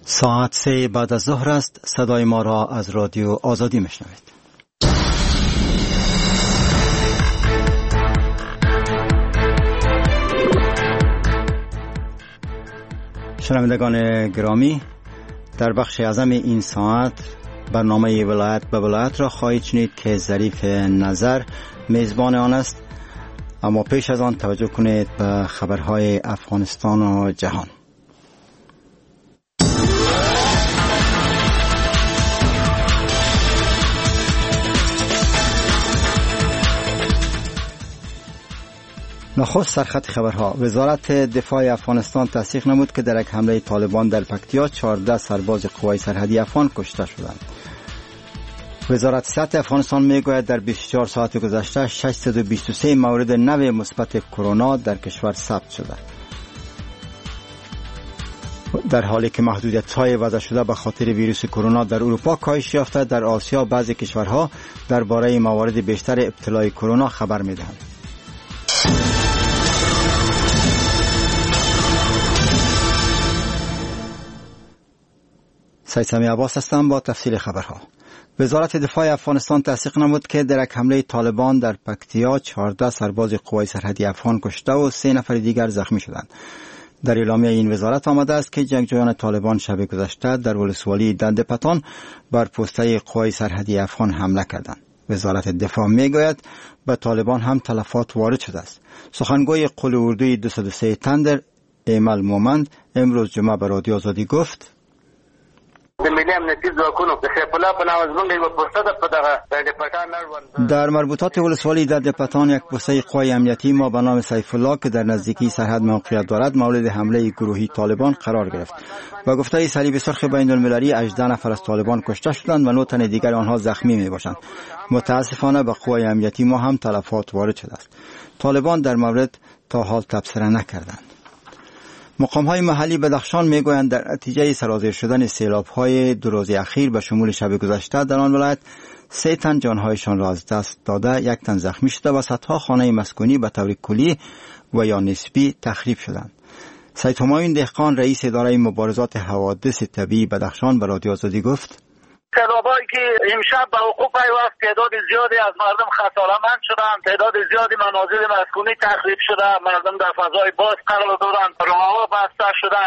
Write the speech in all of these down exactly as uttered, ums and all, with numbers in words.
ساعت سه بعد از ظهر است. صدای ما را از رادیو آزادی میشنوید. شنوندگان گرامی، در بخش اعظم این ساعت برنامه ولایت به ولایت را خواهید شنید که ظریف نظر میزبان آن است. اما پیش از آن توجه کنید به خبرهای افغانستان و جهان. نخست سرخط خبرها. وزارت دفاع افغانستان تصدیق نمود که در یک حمله طالبان در پکتیا چهارده سرباز قوای سرحدی افغان کشته شدند. وزارت صحت افغانستان میگوید در بیست و چهار ساعت گذشته ششصد و بیست و سه مورد نو مثبت کرونا در کشور ثبت شده. در حالی که محدودیت‌های وضع شده به خاطر ویروس کرونا در اروپا کاهش یافته، در آسیا بعضی کشورها درباره موارد بیشتر ابتلای کرونا خبر می‌دهند. سید سمی عباس هستم با تفصیل خبرها. وزارت دفاع افغانستان تصدیق نمود که در یک حمله طالبان در پکتیا چهارده سرباز قوای سرحدی افغان کشته و سه نفر دیگر زخمی شدند. در اعلامیه این وزارت آمده است که جنگجویان طالبان شب گذشته در ولسوالی دنده پتان بر پوسته قوای سرحدی افغان حمله کردند. وزارت دفاع میگوید به طالبان هم تلفات وارد شده است. سخنگوی قول اردوی دویست و سه تندر ایمل مومند امروز جمعه به رادیو آزادی گفت: در مربوطات ولسوالی دنده پتان یک پوسته قوای امنیتی ما به نام سیف الله که در نزدیکی سرحد موقعیت دارد مورد حمله گروهی طالبان قرار گرفت. با گفته صلیب سرخ بین المللی هجده نفر از طالبان کشته شدند و نه تن دیگر آنها زخمی می باشند. متاسفانه به قوای امنیتی ما هم تلفات وارد شده است. طالبان در مورد تا حال تبصره نکردند. مقام‌های محلی بدخشان میگویند در نتیجه سرازیر شدن سیلاب‌های دو روز اخیر به شمول شب گذشته در آن ولایت سه تن جانهایشان را از دست داده، یک تن زخمی شده و صدها خانه مسکونی به طور کلی و یا نسبی تخریب شدند. سید همایون دهقان رئیس اداره مبارزات حوادث طبیعی بدخشان به رادیو آزادی گفت: سیلابایی که امشب به وقوع پیوست تعداد زیادی از مردم خساره‌مند شدند، تعداد زیادی منازل مسکونی تخریب شده، مردم در فضای باز قرار دارند، راه‌ها بسته شده.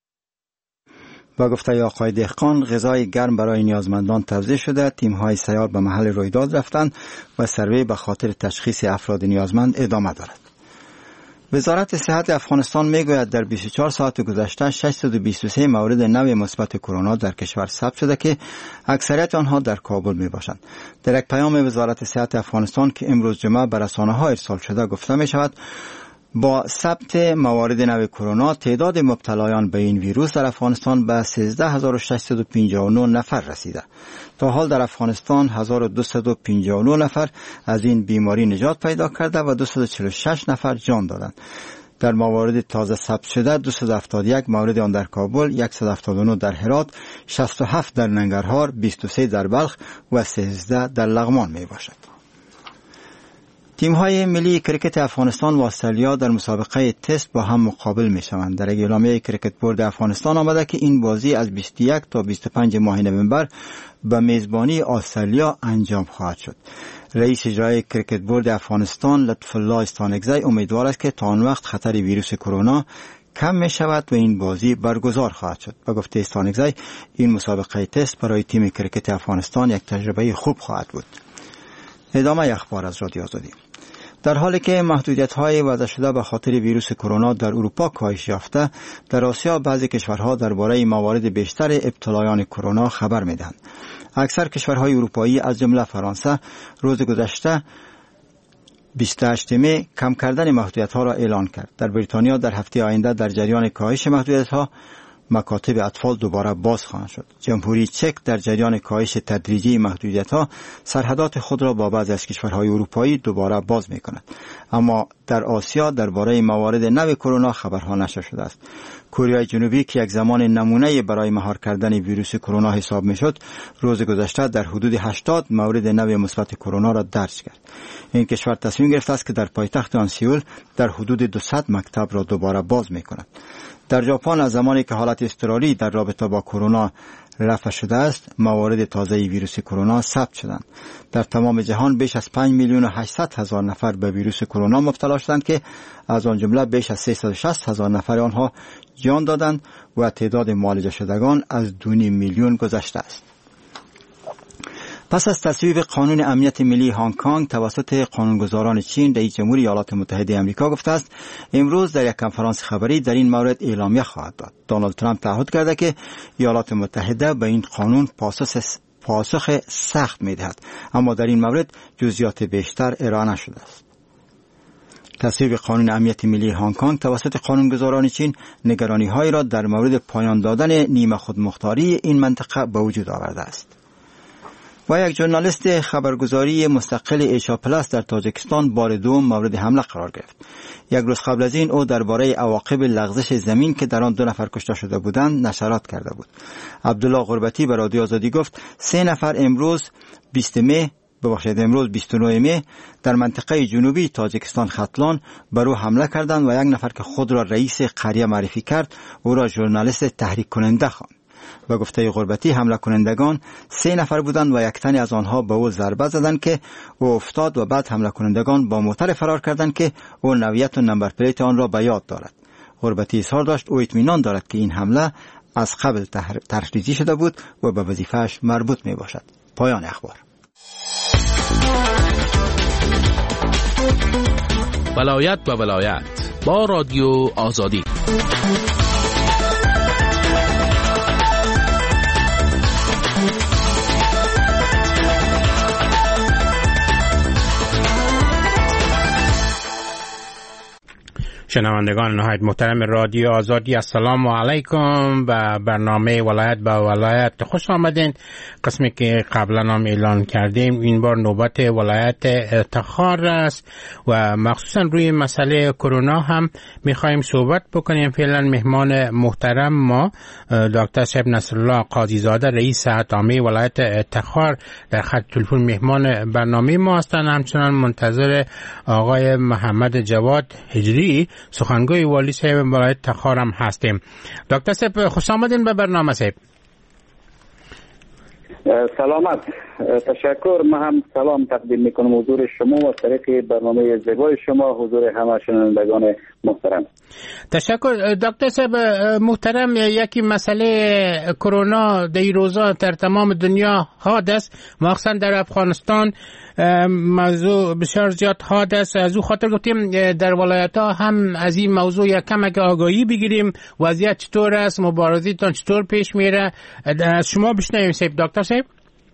با گفته آقای دهقان غذای گرم برای نیازمندان توزیع شده، تیم‌های سیار به محل رویداد رفتند و سروی به خاطر تشخیص افراد نیازمند ادامه دارد. وزارت صحت افغانستان میگوید در بیست و چهار ساعت گذشته ششصد و بیست و سه مورد نو مثبت کرونا در کشور ثبت شده که اکثریت آنها در کابل می باشند. در یک پیام وزارت صحت افغانستان که امروز جمعه به رسانه‌ها ارسال شده گفته می شود با ثبت موارد نو کرونا تعداد مبتلایان به این ویروس در افغانستان به سیزده هزار و ششصد و پنجاه و نه نفر رسیده. تا حال در افغانستان هزار و دویست و پنجاه و نه نفر از این بیماری نجات پیدا کرده و دویست و چهل و شش نفر جان دادند. در موارد تازه ثبت شده دویست و هفتاد و یک مورد آن در کابل، صد و هفتاد و نه در هرات، شصت و هفت در ننگرهار، بیست و سه در بلخ و سیزده در لغمان می باشد. تیم‌های ملی کرکت افغانستان و استرالیا در مسابقه تست با هم مقابل می‌شوند. در اعلامیه کرکت بورد افغانستان آمده که این بازی از بیست و یک تا بیست و پنج ماه نوامبر به میزبانی استرالیا انجام خواهد شد. رئیس اجرایی کرکت بورد افغانستان لطف الله استانکزی امیدوار است که تا آن وقت خطر ویروس کرونا کم می شود و این بازی برگزار خواهد شد. با گفته استانکزی این مسابقه تست برای تیم کرکت افغانستان یک تجربه خوب خواهد بود. ادامه اخبار از رادیو آزادی. در حالی که محدودیت‌های وضع شده به خاطر ویروس کرونا در اروپا کاهش یافته، در آسیا بعضی کشورها درباره موارد بیشتر ابتلایان کرونا خبر می‌دهند. اکثر کشورهای اروپایی از جمله فرانسه روز گذشته بیست و هشت می کم کردن محدودیت‌ها را اعلان کرد. در بریتانیا در هفته آینده در جریان کاهش محدودیت‌ها مکاتب اطفال دوباره باز خواهند شد. جمهوری چک در جریان کاهش تدریجی محدودیت‌ها سرحدات خود را با بعضی از کشورهای اروپایی دوباره باز می‌کند. اما در آسیا درباره موارد نو کرونا خبرها نشر شده است. کره جنوبی که یک زمان نمونه برای مهار کردن ویروس کرونا حساب میشد، روز گذشته در حدود هشتاد مورد نو مثبت کرونا را درج کرد. این کشور تصمیم گرفته است که در پایتخت آن سئول در حدود دویست مکتب را دوباره باز میکند. در ژاپن از زمانی که حالت اضطراری در رابطه با کرونا رفع شده است، موارد تازه ویروس کرونا ثبت شدند. در تمام جهان بیش از پنج میلیون و هشتصد هزار نفر به ویروس کرونا مبتلا شدند که از آن جمله بیش از سیصد و شصت هزار نفر آنها جان دادند و تعداد معالجه شدگان از دو میلیون گذشته است. پس از تصویب قانون امنیت ملی هنگ کنگ توسط قانونگذاران چین، رئیس جمهوری ایالات متحده آمریکا گفته است امروز در یک کنفرانس خبری در این مورد اعلامیه خواهد داد. دونالد ترامپ تعهد کرده که ایالات متحده به این قانون پاسخ پاسخ سخت می‌دهد، اما در این مورد جزئیات بیشتر ارائه نشده است. تصویب قانون امنیت ملی هنگ کنگ توسط قانونگذاران چین نگرانی‌هایی را در مورد پایان دادن نیمه خودمختاری این منطقه به وجود آورده است. و یک ژورنالیست خبرگزاری مستقل ایشا پلاس در تاجیکستان بار دوم مورد حمله قرار گرفت. یک روز قبل از این او درباره عواقب لغزش زمین که در آن دو نفر کشته شده بودند نشرات کرده بود. عبدالله غربتی به رادیو آزادی گفت سه نفر امروز بیست می ببخشید امروز بیست و نه می در منطقه جنوبی تاجیکستان ختلان بر او حمله کردند و یک نفر که خود را رئیس قریه معرفی کرد او را ژورنالیست تحریک کننده خواند. به گفته غربتی حمله کنندگان سه نفر بودند و یک تن از آنها به او ضربه زدند که او افتاد و بعد حمله کنندگان با موتر فرار کردند که او نوعیت و نمبر پلیت آن را به یاد دارد. غربتی اظهار داشت او اطمینان دارد که این حمله از قبل تحریزی شده بود و به وظیفه‌اش مربوط می باشد. پایان اخبار. ولایت به ولایت با رادیو آزادی. شنوندگان نهایت محترم رادیو آزادی، السلام علیکم. و برنامه ولایت به ولایت خوش آمدین. قسمی که قبلا هم اعلان کردیم این بار نوبت ولایت تخار است و مخصوصا روی مسئله کرونا هم میخوایم صحبت بکنیم. فعلا مهمان محترم ما دکتر صاحب نصرالله قاضی زاده رئیس صحت عامه ولایت تخار در خط تلفن مهمان برنامه ما هستند. همچنان منتظر آقای محمد جواد هجری سخنگوی والی صاحب ولایت تخار هم هستیم. دکتر صاحب خوش آمدین به برنامه صاحب. سلامت، تشکر. من هم سلام تقدیم میکنم حضور شما و طریق برنامه زیبای شما، حضور همه شنوندگان محترم. تشکر دکتر صاحب محترم. یکی مسئله کرونا در این روزا در تمام دنیا حادث، مخصوصا در افغانستان موضوع بسیار زیاد حادث. از او خاطر گفتیم در ولایت ها هم از این موضوع یک کم آگاهی بگیریم. وضعیت چطور است؟ مبارزتان چطور پیش میره؟ از شما بشنویم صاحب. دکتر صاحب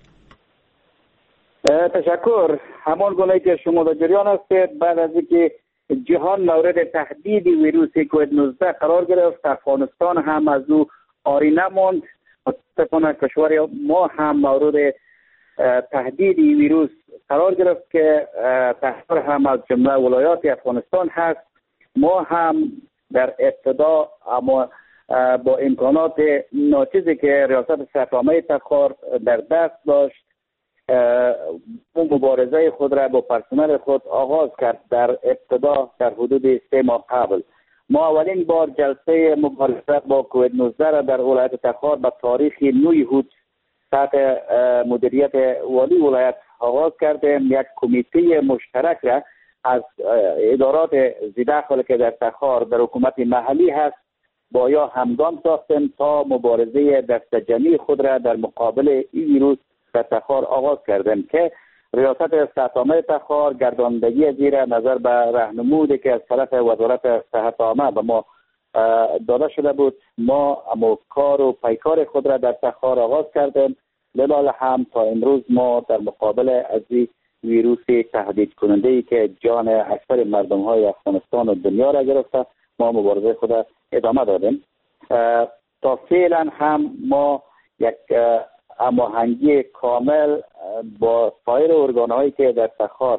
تشکر. همان گونه که شما در جریان هستید، بعد از اینکه جهان مورد تهدید ویروس کووید نوزده قرار گرفت، افغانستان هم از او عاری نماند. متاسفانه کشور ما هم مورد تهدید ویروس قرار گرفت که تخار هم از جمله ولایات افغانستان هست. ما هم در ابتدا اما با امکانات ناچیزی که ریاست صحت عامه تخار در دست داشت اون مبارزه خود را با پرسنل خود آغاز کرد. در ابتدا در حدود سه ماه قبل ما اولین بار جلسه مبارزه با کووید نوزده را در ولایت تخار به تاریخ نه هود تحت مدیریت والی ولایت آغاز کردیم. یک کمیته مشترک را از ادارات زیداخل که در تخار در حکومت محلی هست با یا همگام ساختیم تا مبارزه دستجمعی خود را در مقابل این ویروس در تخار آغاز کردیم که ریاست صحت عامه تخار گرداندگی زیر نظر به راهنمودی که از طرف وزارت صحت عامه به ما داده شده بود، ما اما کار و پیکار خود را در تخار آغاز کردیم. لذا هم تا امروز ما در مقابل از این ویروس تهدید کننده ای که جان اکثر مردم های افغانستان و دنیا را گرفته ما مبارزه خود را ادامه دادیم. تا فعلا هم ما یک هماهنگی کامل با سایر ارگان هایی که در تخار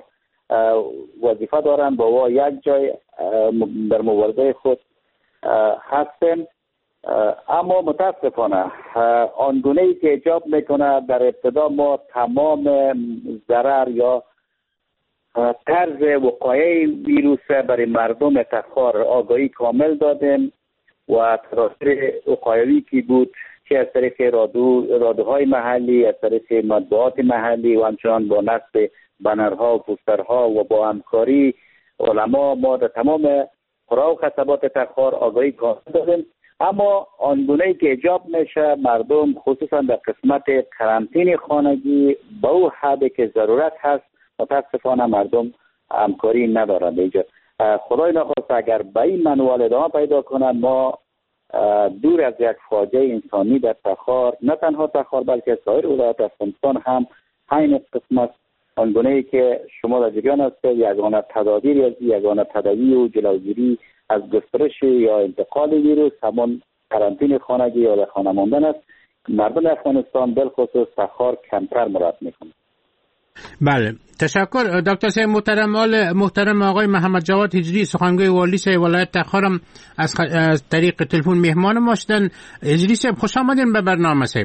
وظیفه دارن با ما یک جای در مبارزه خود هستیم. اما متاسفانه آنگونه ای که ایجاب میکنه در ابتدا ما تمام ضرر یا طرز وقایع ویروس برای مردم تخار آگاهی کامل دادیم و تراثیر وقایوی که بود چه از طریق رادو رادوهای محلی، از طریق مطبوعات محلی و همچنان با نصب بنرها و پوسترها و با همکاری علما ما در تمام قرى و خسبات تخار آگاهی کامل دادیم. اما آنگونه‌ای که ایجاب میشه مردم خصوصا در قسمت قرنطینه خانگی به او حدی که ضرورت هست متاسفانه مردم همکاری ندارند. اینجا خدای نخواست اگر به این منوال ادامه پیدا کنند ما دور از یک فاجعه انسانی در تخار، نه تنها تخار بلکه سایر ولایات افغانستان هم همین قسمت آنگونه‌ای که شما در جریان است یگانه تدابیر از یگانه تداوی و جلوگیری از گسترش یا انتقال ویروس همون قرنطینه خانگی یا در خانه ماندن است. مردم افغانستان بالخصوص تخار کمتر مراد میکنند. بله، تشکر دکتر صاحب محترم. آل محترم آقای محمد جواد هجری سخنگوی والی صاحب ولایت تخارم از, خ... از طریق تلفن مهمان ما شدن. هجری صاحب خوش آمدین به برنامه صاحب.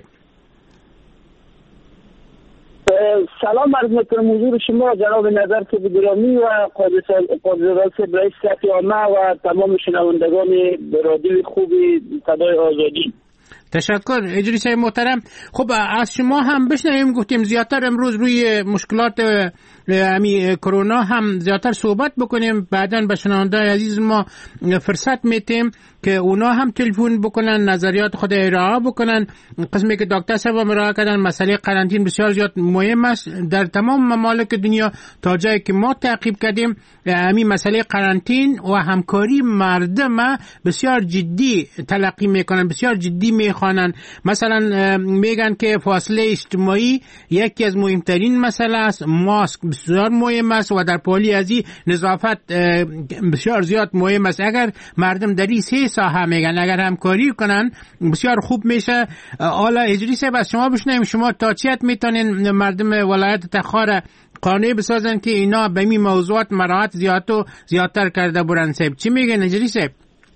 سلام عرض میکنم حضور شما جناب نظر که گرامی و قاضی صاحب رئیس هیئت عامه و تمام شنوندگان رادیوی خوبی صدای آزادی. تشکر اجری صاحب محترم. خب از شما هم بشنویم، گفتیم زیادتر امروز روی مشکلات امی کرونا هم زیادتر صحبت بکنیم، بعداً به شنوندگان عزیز ما فرصت میتیم که اونا هم تلفن بکنن نظریات خود ارائه بکنن. قسمی که دکتر صاحب ارائه کردن مسئله قرنطینه بسیار زیاد مهم است در تمام ممالک دنیا. تا جایی که ما تعقیب کردیم همین مسئله قرنطینه و همکاری مردم بسیار جدی تلقی میکنن، بسیار جدی میخوانن. مثلا میگن که فاصله اجتماعی یکی از مهمترین مسئله است، ماسک بسیار مهم است و در پالی ازی نظافت بسیار زیاد مهم است. اگر مردم در این سه ساحه میگن اگر همکاری کنن بسیار خوب میشه. حالا اجری صاحب از شما بشنویم، شما تا چی حد میتونین مردم ولایت تخار قانع بسازن که اینا به این موضوعات مراعات زیاد و زیادتر کرده برن؟ صاحب چی میگن اجری صاحب؟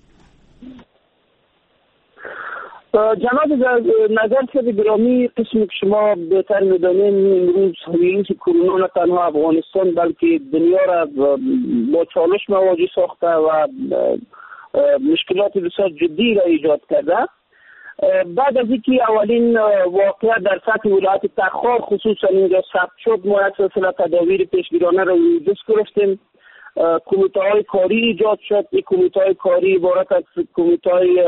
جناب نظر صاحب گرامی، قسمی که شما بهتر میدانین امروز ویروس کرونا نه تنها افغانستان بلکه دنیا را با چالش مواجه ساخته و مشکلات بسیار جدی را ایجاد کرده. بعد از اینکه اولین واقعه در سطح ولایت تخار خصوصا اینجا ثبت شد، ما یک سلسله تدابیر پیشگیرانه را دست گرفتیم. کمیته های کاری ایجاد شد. این کمیته های کاری عبارت از کمیته های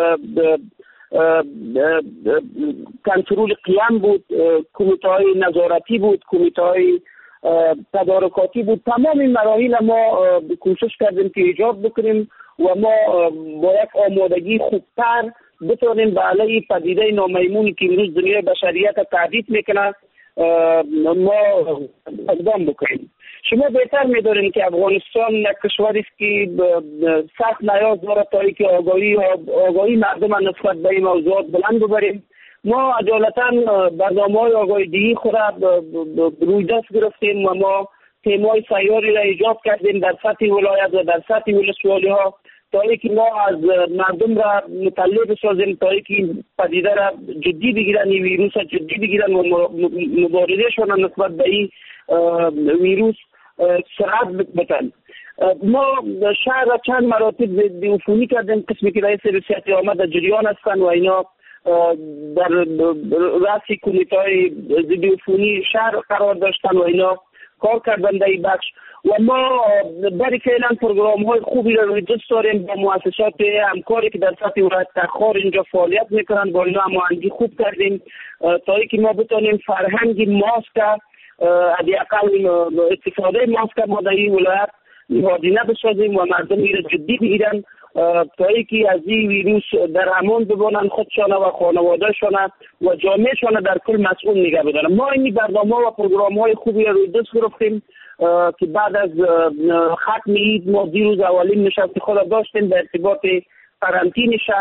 کنترل قیام بود، کمیته های نظارتی بود، کمیته های تدارکاتی بود. تمام این مراحل ما کوشش کردیم که ایجاد بکنیم و ما با یک آمادگی خوبتر بتونیم به علیه پدیده نامیمونی که امروز دنیای بشریت تهدید میکنه ما اقدام بکنیم. شما بهتر میدارین که افغانستان یک کشوری است که سخت نیاز داره تا اینکه آگاهی آگاهی مردم نسبت به این موضوعات بلند ببریم. ما عدالتا برنامه‌های آگاهی دهی خود را روی دست گرفتیم و ما تیم‌های سیاری را ایجاد کردیم در سطح ولایت و در سطح ولسوالی‌ها تا اینکه ما از مردم را مطلع بسازیم تا اینکه این پدیده را جدی بگیرن، این ویروس را جدی بگیرن و مبارزه‌شان نسبت به این ویروس سرعت بتن. ما شهر را چند مراتب عفونی کردیم. قسمی که رئیس هیئت عامه در جریان هستن و اینا در رأس کمیته ضد عفونی شهر قرار داشتن و اینا کار کردن در این بخش و ما برای فعلا پروگرام های خوبی را روی دست داریم با مؤسسات همکاری که در سطح ولایت تخار اینجا فعالیت میکنن، با اینا هماهنگی خوب کردیم تا اینکه ما بتونیم فرهنگ ماسک حداقل استفاده ماسک ما در این ولایت نهادینه بسازیم و مردم این جدی بگیرن تا اینکه از این ویروس در امان بمانند خودشان و خانوادهشان و جامعهشان در کل مسئول نگه بدارن. ما این برنامه و پروگرام های خوبی روی دست گرفتیم که بعد از ختم عید ما دیروز اولین نشست خود داشتیم در ارتباط قرنطینه شهر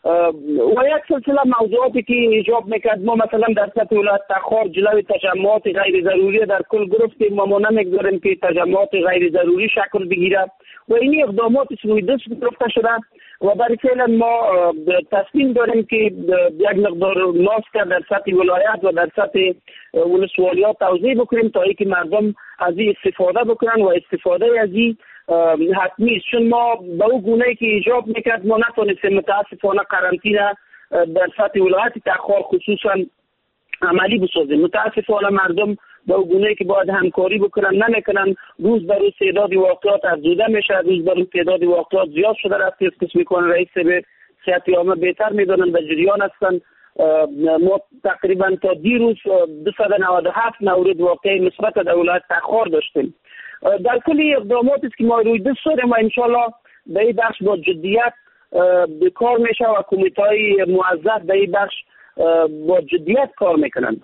و یک سلسله موضوعاتی که ایجاب میکرد ما مثلا در سطح ولایت تخار جلوی تجمعات غیر ضروری در کل گرفتیم و ما نمیگذاریم که تجمعات غیر ضروری شکل بگیره و این اقدامات روی دست گرفته شده و برای فعلا ما تصمیم داریم که یک مقدار ماسک در سطح ولایت و در سطح ولسوالیات توزیع بکنیم تا اینکه مردم از این استفاده بکنن و استفاده از این حتمی است، چون ما به اون گونه‌ای که ایجاب میکرد ما نتونستیم متاسفانه قرنطینه در سطح ولایت تخار خصوصا عملی بسازیم. متاسفانه مردم به اون گونه‌ای که باید همکاری بکنن نمیکنن، روز به روز تعداد واقعات افزوده میشه، روز به روز تعداد واقعات زیاد شده رفت. قسم میکنه رئیس به صحت عامه بهتر میدونن در جریان هستن. ما تقریبا تا دیروز دویست و نود و هفت مورد واقعی مثبت در ولایت تخار داشتیم. در کل اقداماتی که ما روی دست داریم و انشالله به این بخش با جدیت به کار میشه و کمیته‌های موظف به این بخش با جدیت کار میکنن.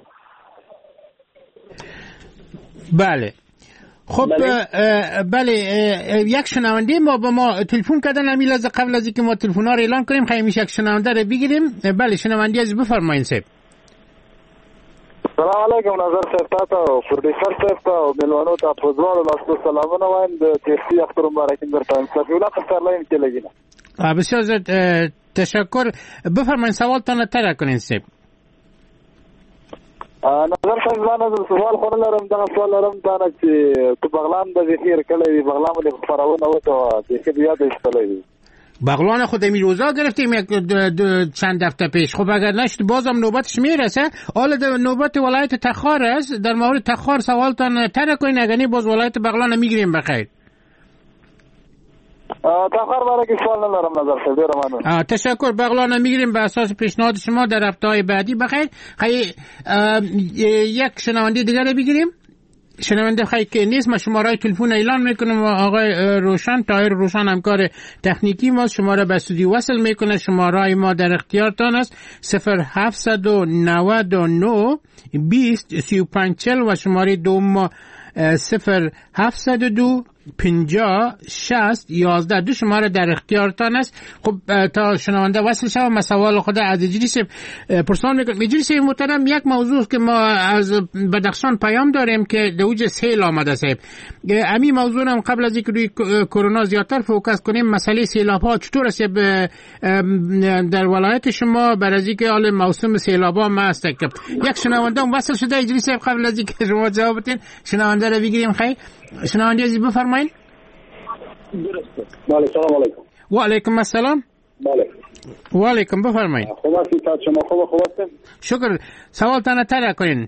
بله خب بله, بله. یک شنونده ما به ما تلفن کردن همین لحظه قبل از اینکه ما تلفن ها رو اعلان کنیم خیلی میشه یک شنونده رو بگیریم. بله شنونده از بفرمایید صاحب. سلام علیکم نظر صاحب تا پروډوسر صاحب تا ملوانو تا پوزوال لاسو سلامونه وایم د تیسی اختر مبارک درته صفیولا قصرلاین کې لګینا. بسیار زیاد تشکر. بفرمایید سوالتان تر کنین صاحب. نظر صاحب زانه سوال خو لرم دا سوال لرم دا چې تو بغلان د ذخیر کړي بغلان د فراونه وته د خدیات استلوي بغلان خود می روزا گرفتیم یک چند هفته پیش. خب اگر نشد بازم نوبتش میرسه. حالا نوبت ولایت تخار است. در مورد تخار سوالتان تر کنین اگر نه باز ولایت بغلان میگیریم بخیر. تخار برای که سوال ندارم نظر صاحب ممنون. تشکر. بغلان میگیریم به اساس پیشنهاد شما در هفته‌های بعدی بخیر. خیلی یک شنونده دیگر رو بگیریم. شنونده خیلی که نیست ما شماره تلفن اعلان میکنم و آقای روشن طاهر روشن همکار تکنیکی ما شماره به استودیو وصل میکنه. شماره ما در اختیارتان است صفر هفتصد و نود و نه بیست سی و پنج چهل و شماره دوم ما صفر هفتصد و دو پنجاه شصت یازده. دو شماره در اختیارتان است. خب تا شنونده وصل شد ما سوال خود از اجریس پرسان میکنم. اجریس محترم یک موضوع که ما از بدخشان پیام داریم که دوج سیل آمده صاحب. امی موضوع هم قبل از اینکه روی کرونا زیادتر فوکس کنیم مسئله سیلاب ها چطور است در ولایت شما بر از اینکه حال موسم سیلاب ها ما است. یک شنونده هم وصل شده اجریس قبل از اینکه شما جواب بدین شنونده رو بگیریم. خیر شنونده عزیز بفرمایید. درسته. بله سلام علیکم. و علیکم السلام. بله. و علیکم بفرمایید. خوب هستید تا شما خوب خوب هستید؟ شکر. سوالتان تر کنین.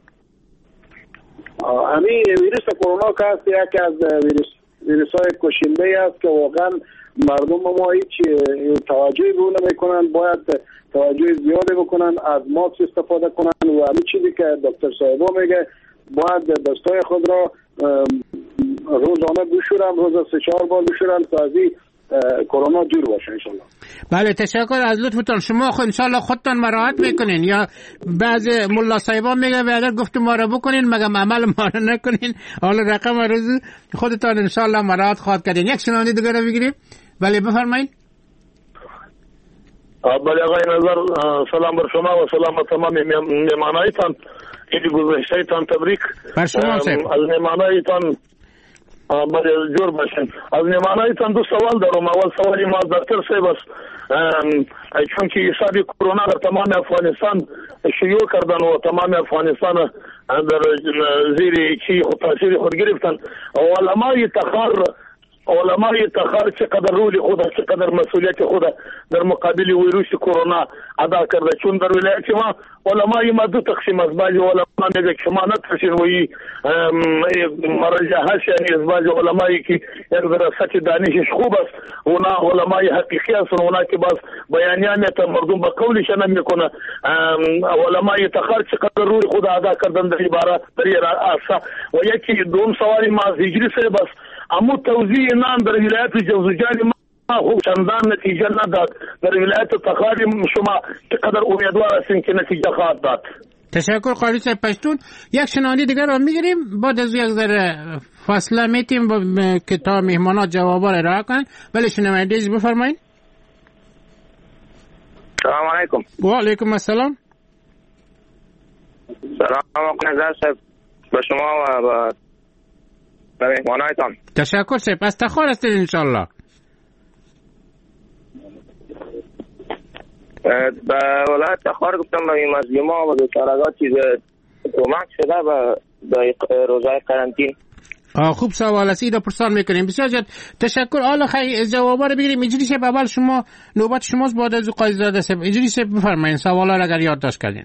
همین ویروس کرونا که است یکی از ویروس ویروس‌های کشنده است که واقعا مردم ما هیچ توجهی به اون نمی‌کنن. باید توجه زیادی بکنن، از ماسک استفاده کنن و همین چیزی که دکتر صاحب میگه باید دستای خود را روزانه بشورن، روز سه چهار بار بشورن تا از این کرونا دور باشه ان شاء الله. بله تشکر از لطفتان. شما خود ان شاء الله خودتان مراعات میکنین یا بعضی ملا صاحبا میگه اگر گفت ما را بکنین مگم عمل ما را نکنین. حالا رقم روز خودتان ان شاء الله مراعات خواهد کردین. یک شنونده دیگه رو بگیریم. بله بفرمایید. بله آقای نظر سلام بر شما و سلام بر تمام مهمانایتان. ایدی گذشته‌تان تبریک. بر شما صاحب. از مهمانایتان بله جور باشین. از مهمانایتان دو سوال دارم. اول سوالی ما از دکتر صاحب است چون که حساب کرونا در تمام افغانستان شیوع کردن و تمام افغانستان در زیر چی خود تاثیر خود گرفتن. علمای تخار علمای تخار چقدر رول خود چقدر مسئولیت خود در مقابل ویروس کرونا ادا کرده. چون در ولایت ما علمای ما دو تقسیم است. بعضی علما میگه که ما نترسین و این مرجع هست یعنی از بعضی علمایی که یک دراست دانشش خوب است اونا علمای حقیقی هستن اونا که باز بیانیانیت مردم به قولش نمیکنه. علمای تخار چقدر رول خود ادا کردن در عبارت در آسا. و یکی دوم سوالی ما از هجری صاحب است امو توزیع نام در ولایت جوزجان ما خوب چندان نتیجه نداد. در ولایت تخار شما چقدر امیدوار هستین که نتیجه خواهد داد. تشکر قاری صاحب پشتون. یک شنونده دیگر رو میگیریم بعد از یک ذره فاصله میتیم که تا مهمانات جوابا رو راه کنن. ولی شنونده بفرمایید. سلام علیکم. و علیکم السلام. سلام نظر صاحب به شما و به مهمانایتان. تشکر صاحب. از تخار هستید انشالله. به ولایت تخار گفتم به این مظلوما و بیچارگان چیز کمک شده به روزای قرنطین. خوب سوال است، اینا پرسان میکنیم. بسیار زیاد تشکر. حالا خیلی جوابا رو بگیریم. اجری صاحب اول شما نوبت شماست بعد از قاضی زاده صاحب. اجری صاحب بفرمایید سوالا رو اگر یادداشت کردین.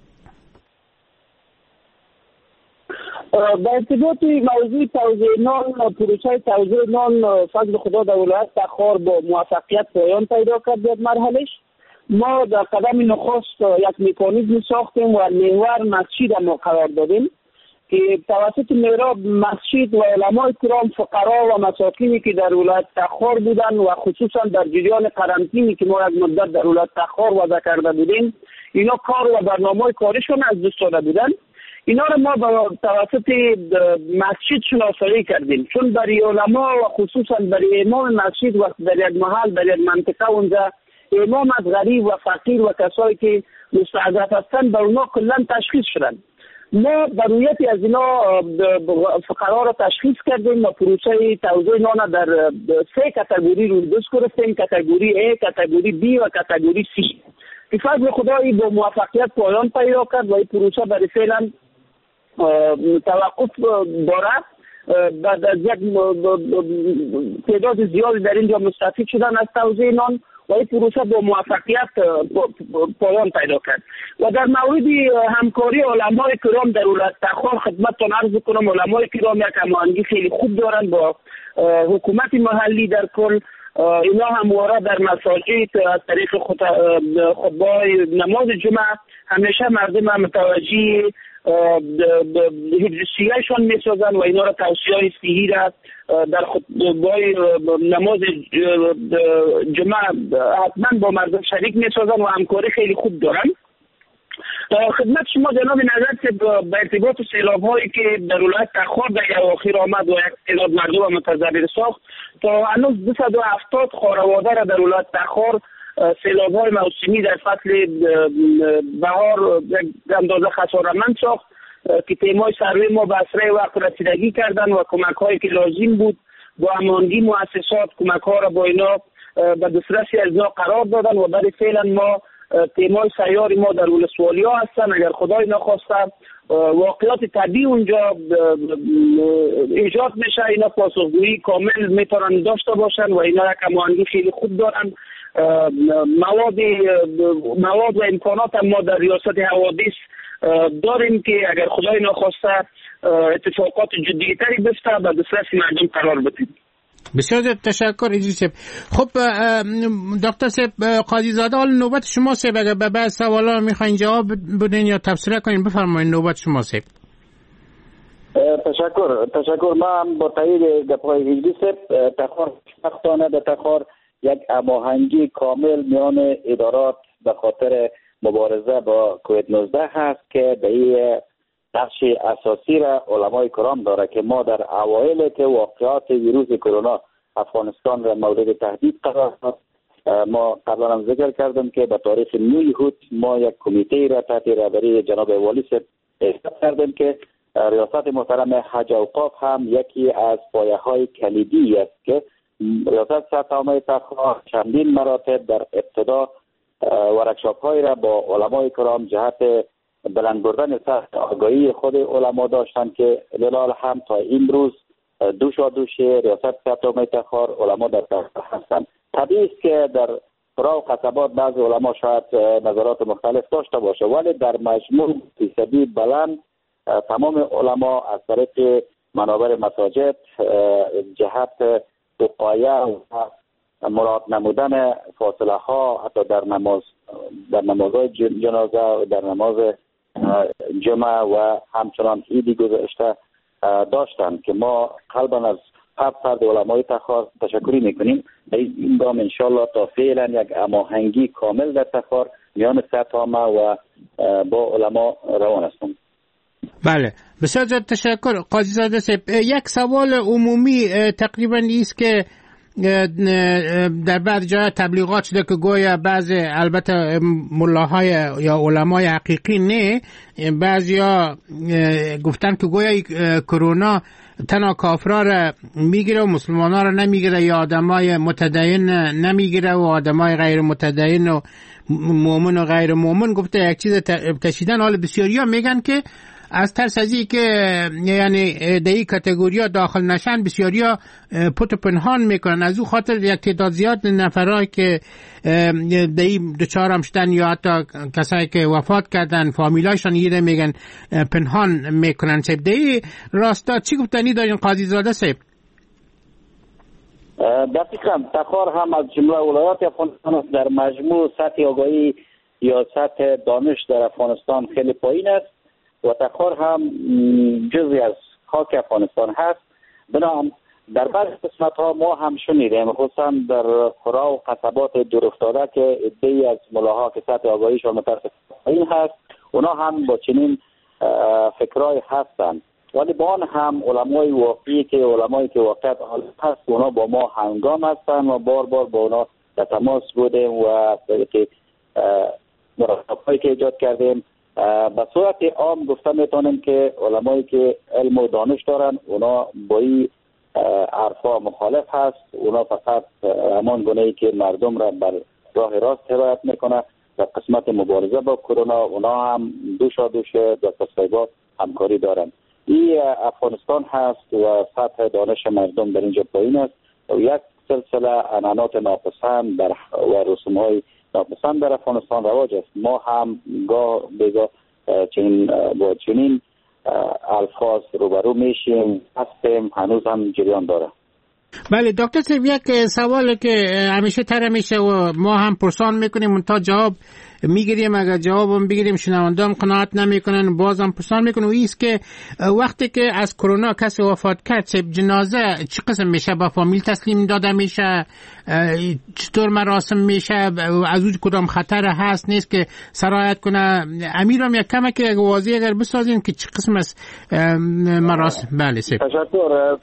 با ارتباط موضوع توزیع نان، پروسه توزیع نان فضل خدا در ولایت تخار با موفقیت پایان پیدا کرد در مرحلهش. ما در قدم نخست یک مکانیزم ساختیم و محور مسجد ما قرار دادیم که توسط محراب مسجد و علمای کرام فقرا و مساکینی که در ولایت تخار بودن و خصوصا در جریان قرنطینی که ما یک مدت در ولایت تخار وضع کرده بودیم، اینا کار و برنامه کارشون از دست داده بودن. اینا رو ما با توسط مسجد شناسایی کردیم، چون برای علما و خصوصا برای امام مسجد وقت در یک محل در یک منطقه اونجا امام از غریب و فقیر و کسایی که مستضعف هستند به اونا کلا تشخیص شدن. ما برویتی از اینا فقرا را تشخیص کردیم و پروسه توزیع نان در سه کاتگوری رو دوست گرفتیم، کاتگوری A، کاتگوری B و کاتگوری C. به فضل خدایی با موفقیت پایان پیدا کرد و این پروسه برای فعلا توقف دارد. بعد از یک تعداد زیادی در اینجا مستفید شدن از توزیع نان و این پروسه با موفقیت پایان پیدا کرد. و در مورد همکاری علمای کرام در ولایت تخار خدمتتان عرض کنم، علمای کرام یک هماهنگی خیلی خوب دارند با حکومت محلی در کل. اینا همواره در مساجد از طریق خطبه‌های نماز جمعه همیشه مردم هم متوجه حفظیه‌شان می‌سازند و اینا را توصیه‌های صحیح را در خطبه‌های نماز جمعه حتما با مردم شریک می‌سازند و همکاری خیلی خوب دارند. خدمت شما جناب نظر که به ارتباط سیلاب‌هایی که در ولایت تخار در اواخر آمد و یک تعداد مردم متضرر ساخت، تا هنوز دویست و هفتاد خانواده را در ولایت تخار سیلاب‌های موسمی در فصل بهار اندازه خسارتمند ساخت که تیمای سروی ما به اسرع وقت رسیدگی کردن و کمک‌هایی که لازم بود با هماهنگی مؤسسات کمک‌ها را با اینا به دسترسی از اینا قرار دادن و برای فعلا ما تیمای سیاری ما در ولسوالی ها هستن. اگر خدای نخواسته واقعات طبیعی اونجا ایجاد میشه، اینا پاسخگویی کامل میتونن داشته باشن و اینا یک هماهنگی خیلی خوب دارن. مواد مواد و امکانات ما در ریاست حوادث داریم که اگر خدای نخواسته اتفاقات جدی‌تری بیفته به دسترس مردم قرار بدیم. بسیار تشکر ادریس صاحب. خب دکتر صاحب قاضی زاده، حالا نوبت شما صاحب. اگر به بعض سوالا میخواین جواب بدین یا تفسیر کنین بفرمایید، نوبت شما صاحب. تشکر تشکر من با تایید گپ‌های ادریس صاحب، تخار شخصانه در تخار یک هماهنگی کامل میان ادارات به خاطر مبارزه با کووید نوزده هست که به این نقش اساسی را علمای کرام داره که ما در اوایل که واقعات ویروس کرونا افغانستان را مورد تهدید قرار داد، ما قبلا هم ذکر کردم که به تاریخ نه یهود ما یک کمیته را تحت رهبری جناب والی صاحب تأسیس کردیم که ریاست محترم حج اوقاف هم یکی از پایه‌های کلیدی است که ریاست سطح تخار چندین مراتب در ابتدا ورکشاپ‌های را با علمای کرام جهت بلند بردن سطح آگاهی خود علما داشتند که للال هم تا این روز دوشا دوش ریاست سطح تخار علما در تخار هستند. طبیعی است که در قرا و قصبات بعض علما شاید نظرات مختلف داشته باشه، ولی در مجموع فیصدی بلند تمام علما از طریق منابر مساجد جهت وقایه و مراد نمودن فاصله ها حتی در نماز در نمازهای جنازه و در نماز جمعه و همچنان عیدی گذشته داشتند که ما قلبا از هر فرد علمای تخار تشکری میکنیم. این گام انشالله تا فعلا یک هماهنگی کامل در تخار میان سطح عامه و با علما روان هستند. بله بسیار تشکر قاضی زاده صاحب. یک سوال عمومی تقریبا است که در بعض جای تبلیغات شده که گویا بعض البته ملاهای یا علمای حقیقی نه، بعضیا گفتن که گویا کرونا تنها کافرا را میگیره و مسلمانا را نمیگیره، یا آدمای متدین نمیگیره و آدمای غیر متدین و مؤمن و غیر مؤمن. گفته یک چیز تشدیدن. حال بسیاریا میگن که از ترس از این که یعنی در این کاتگوریا داخل نشن، بسیاریا پت پنهان میکنن. از او خاطر یک تعداد زیاد نفرای که در این دچار هم شدن یا حتی کسایی که وفات کردن فامیلایشان یه میگن پنهان میکنن. سیب در این راستا چی گفتنی دارین قاضی زاده سیب؟ دقیقا تخار هم از جمله ولایات افغانستان در مجموع سطح آگاهی یا سطح دانش در افغانستان خیلی پایین است و تخار هم جزئی از خاک افغانستان هست. بنابراین در بعض قسمت ها ما هم شنیدیم، خصوصا در قرا و قصبات دورافتاده که عده‌ای از ملاها که سطح آگاهیشان متاسف پایین هست، اونا هم با چنین فکرای هستند. ولی با آن هم علمای واقعی که علمایی که واقعیت هست اونا با ما همگام هستند و بار بار با اونا در تماس بودیم و طریق مرافقایی که ایجاد کردیم. به صورت عام گفته میتونیم که علمایی که علم و دانش دارن اونا با این عرفا مخالف هست. اونا فقط همان گونه‌ای که مردم را بر راه راست هدایت میکنه. در قسمت مبارزه با کرونا اونا هم دوشا دوش دست سایبا همکاری دارن. این افغانستان هست و سطح دانش مردم در اینجا پایین است و یک سلسله عنعنات ناپسند در و رسوم‌های ناپسند در افغانستان رواج است. ما هم گاه بگاه چنین با چنین الفاظ روبرو میشیم، هستیم، هنوز هم جریان داره. بله دکتر صاحب، یک سوال که همیشه تر میشه و ما هم پرسان میکنیم تا جواب میگیریم، اگر جوابم بگیریم شنونده هم قناعت نمیکنن باز هم پرسان میکنن. و ایست که وقتی که از کرونا کسی وفات کرد جنازه چه قسم میشه؟ با فامیل تسلیم داده میشه؟ چطور مراسم میشه؟ از اون کدام خطر هست نیست که سرایت کنه؟ امیرم یک کمه که واضح اگر بسازیم که چه قسم از مراسم. بله سیب. تشکر.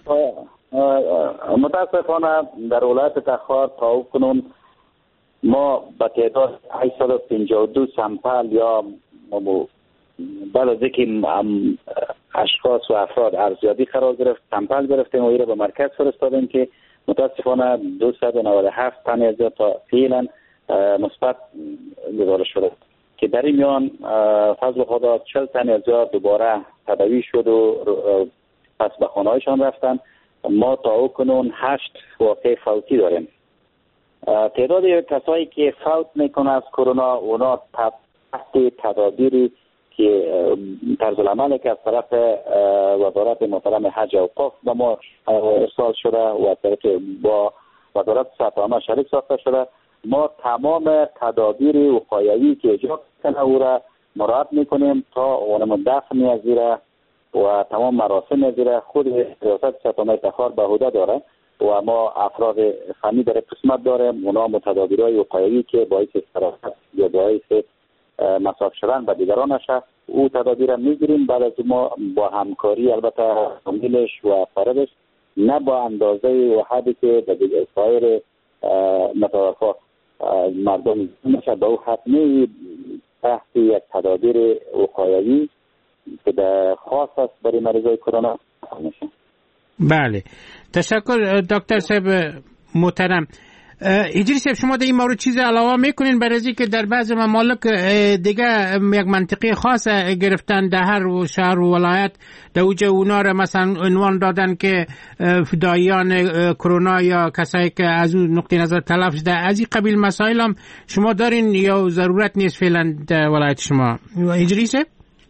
متاسفانه در ولایت تخار تا کنون ما با تعداد هشتصد و پنجاه و دو سمپل یا بعد از اینکه اشخاص و افراد ارزیابی قرار گرفت سمپل گرفتیم و این را به مرکز فرستادیم که متاسفانه دویست و نود و هفت تن از تا فعلا مثبت گزارش شده که در این میان فضل خدا چهل تن از دوباره تداوی شد و پس به خانه‌هایشان رفتن. ما تا او کنون هشت واقع فوتی داریم. تعداد کسایی که فوت میکنه از کرونا اونا تحت تدابیری که طرز العملی که از طرف وزارت محترم حج و اوقاف به ما ارسال شده و طرف با وزارت صحت عامه شریک ساخته شده، ما تمام تدابیر وقایوی که ایجاد کنه او را مراعات میکنیم تا اون دفن ازیره و تمام مراسم ازیره خود ریاست صحت عامه تخار به عهده داره و ما افراد فنی در قسمت داریم. اونا متدابیرهای وقایوی که باعث استراحت یا باعث مصاف شدن به دیگران نشه او تدابیر میگیریم. بعد از ما با همکاری البته فامیلش و فردش نه با اندازه و حدی که به سایر متوفا مردم نشه به او حتمی تحت یک تدابیر وقایوی که در خاص است برای مریضای کرونا میشه. بله تشکر دکتر صاحب محترم. اجری صاحب شما در این مورد چیز علاوه میکنین برای از که در بعض ممالک دیگه یک منطقه خاص گرفتن در هر شهر و ولایت در اوج اونا را مثلا عنوان دادن که فداییان کرونا یا کسایی که از اون نقطه نظر تلف شده؟ از این قبیل مسائل هم شما دارین یا ضرورت نیست فعلا در ولایت شما؟ اجری صاحب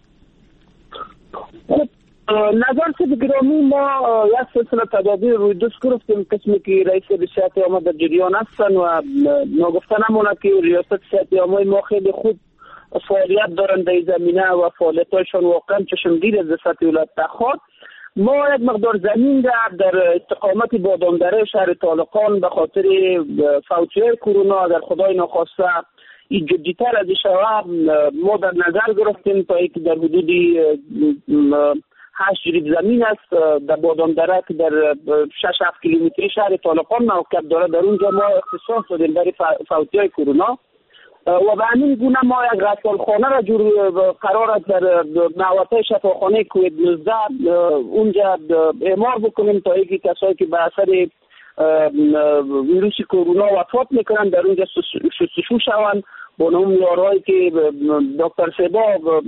نظر که گرامی ما یک سلسله تدابیر روی دوست گرفتیم قسمی که رئیس صحت عامه در جریان هستن و ناگفته نمونه که ریاست صحت عامه ما خیلی خوب فعالیت دارن در زمینه و فعالیتاشون واقعا چشمگیر از سطح ولایت تخار. ما یک مقدار زمین در استقامت بادامدره شهر طالقان به خاطر فوتی‌های کرونا در خدای ناخواسته این جدیتر از شما ما در نظر گرفتیم تا اینکه در حدود هشت جریب زمین است در بادام دره که در شش هفت کیلومتری شهر طالقان موقعیت داره. در اونجا ما اختصاص دادیم برای فوتی های کرونا و به همین گونه ما یک غسالخانه را جور قرار است در محوطه شفاخانه کووید نوزده اونجا اعمار بکنیم تا اینکه کسایی که به اثر ویروس کرونا وفات میکنن در اونجا شستشو شوند با نام معیارهایی که دکتر سبا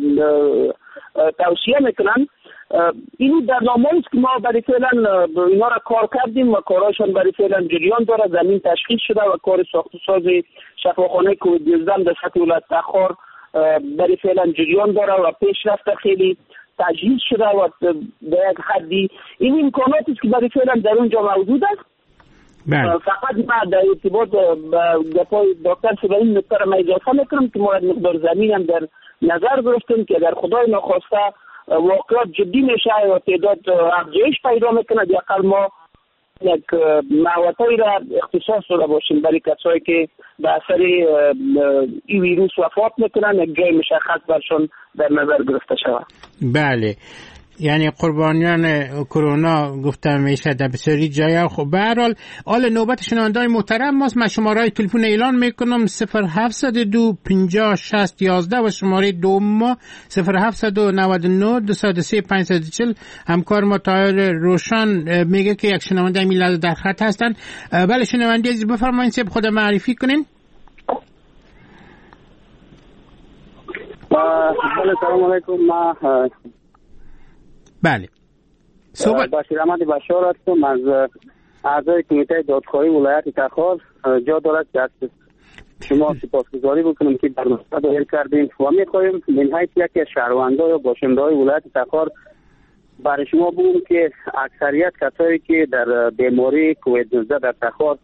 توصیه میکنن. اینو در نامه‌ای است که ما برای فعلا اینا را کار کردیم و کارهاشون برای فعلا جریان داره. زمین تشخیص شده و کار ساخت و ساز شفاخانه کووید نوزده در سطح ولایت تخار برای فعلا جریان داره و پیشرفت خیلی تجهیز شده و در یک حدی این امکاناتی است که برای فعلا در اونجا موجود است. بله. فقط ما در ارتباط با دکتر سبایی نکته را اضافه میکنم که ما مقدار زمین هم در نظر گرفتیم که در خدای ناخواسته واقعات جدی میشه و تعداد افزایش پیدا میکنه دیگر ما یک محوطه‌ای را اختصاص داده باشیم برای کسایی که به اثر این ویروس وفات میکنن یک جای مشخص برشون در نظر گرفته شود. بله، یعنی قربانیان کرونا گفتم میشه در بسیاری جای. خب به هر حال آل نوبت شنونده‌های محترم ماست. من شماره‌های تلفن اعلان میکنم صفر هفت دو پنجاه شصت یازده و شماره دوم ما صفر هفت نه نه دو صفر سه پنج صفر چهل. همکار ما طاهر روشن میگه که یک شنونده میلاد در خط هستن. بله شنونده عزیز بفرمایید سب خود معرفی کنین. بله سلام علیکم. ما بله صحبت بشیر احمد بشار هستم از اعضای کمیته دادخواهی ولایت تخار. جا دارد که از شما سپاسگزاری بکنم که در مسئله دایر کردیم و میخواهیم من حیث یکی از شهروندان یا باشنده‌های ولایت تخار برای شما بگم که اکثریت کسایی که در بیماری کووید نوزده در تخار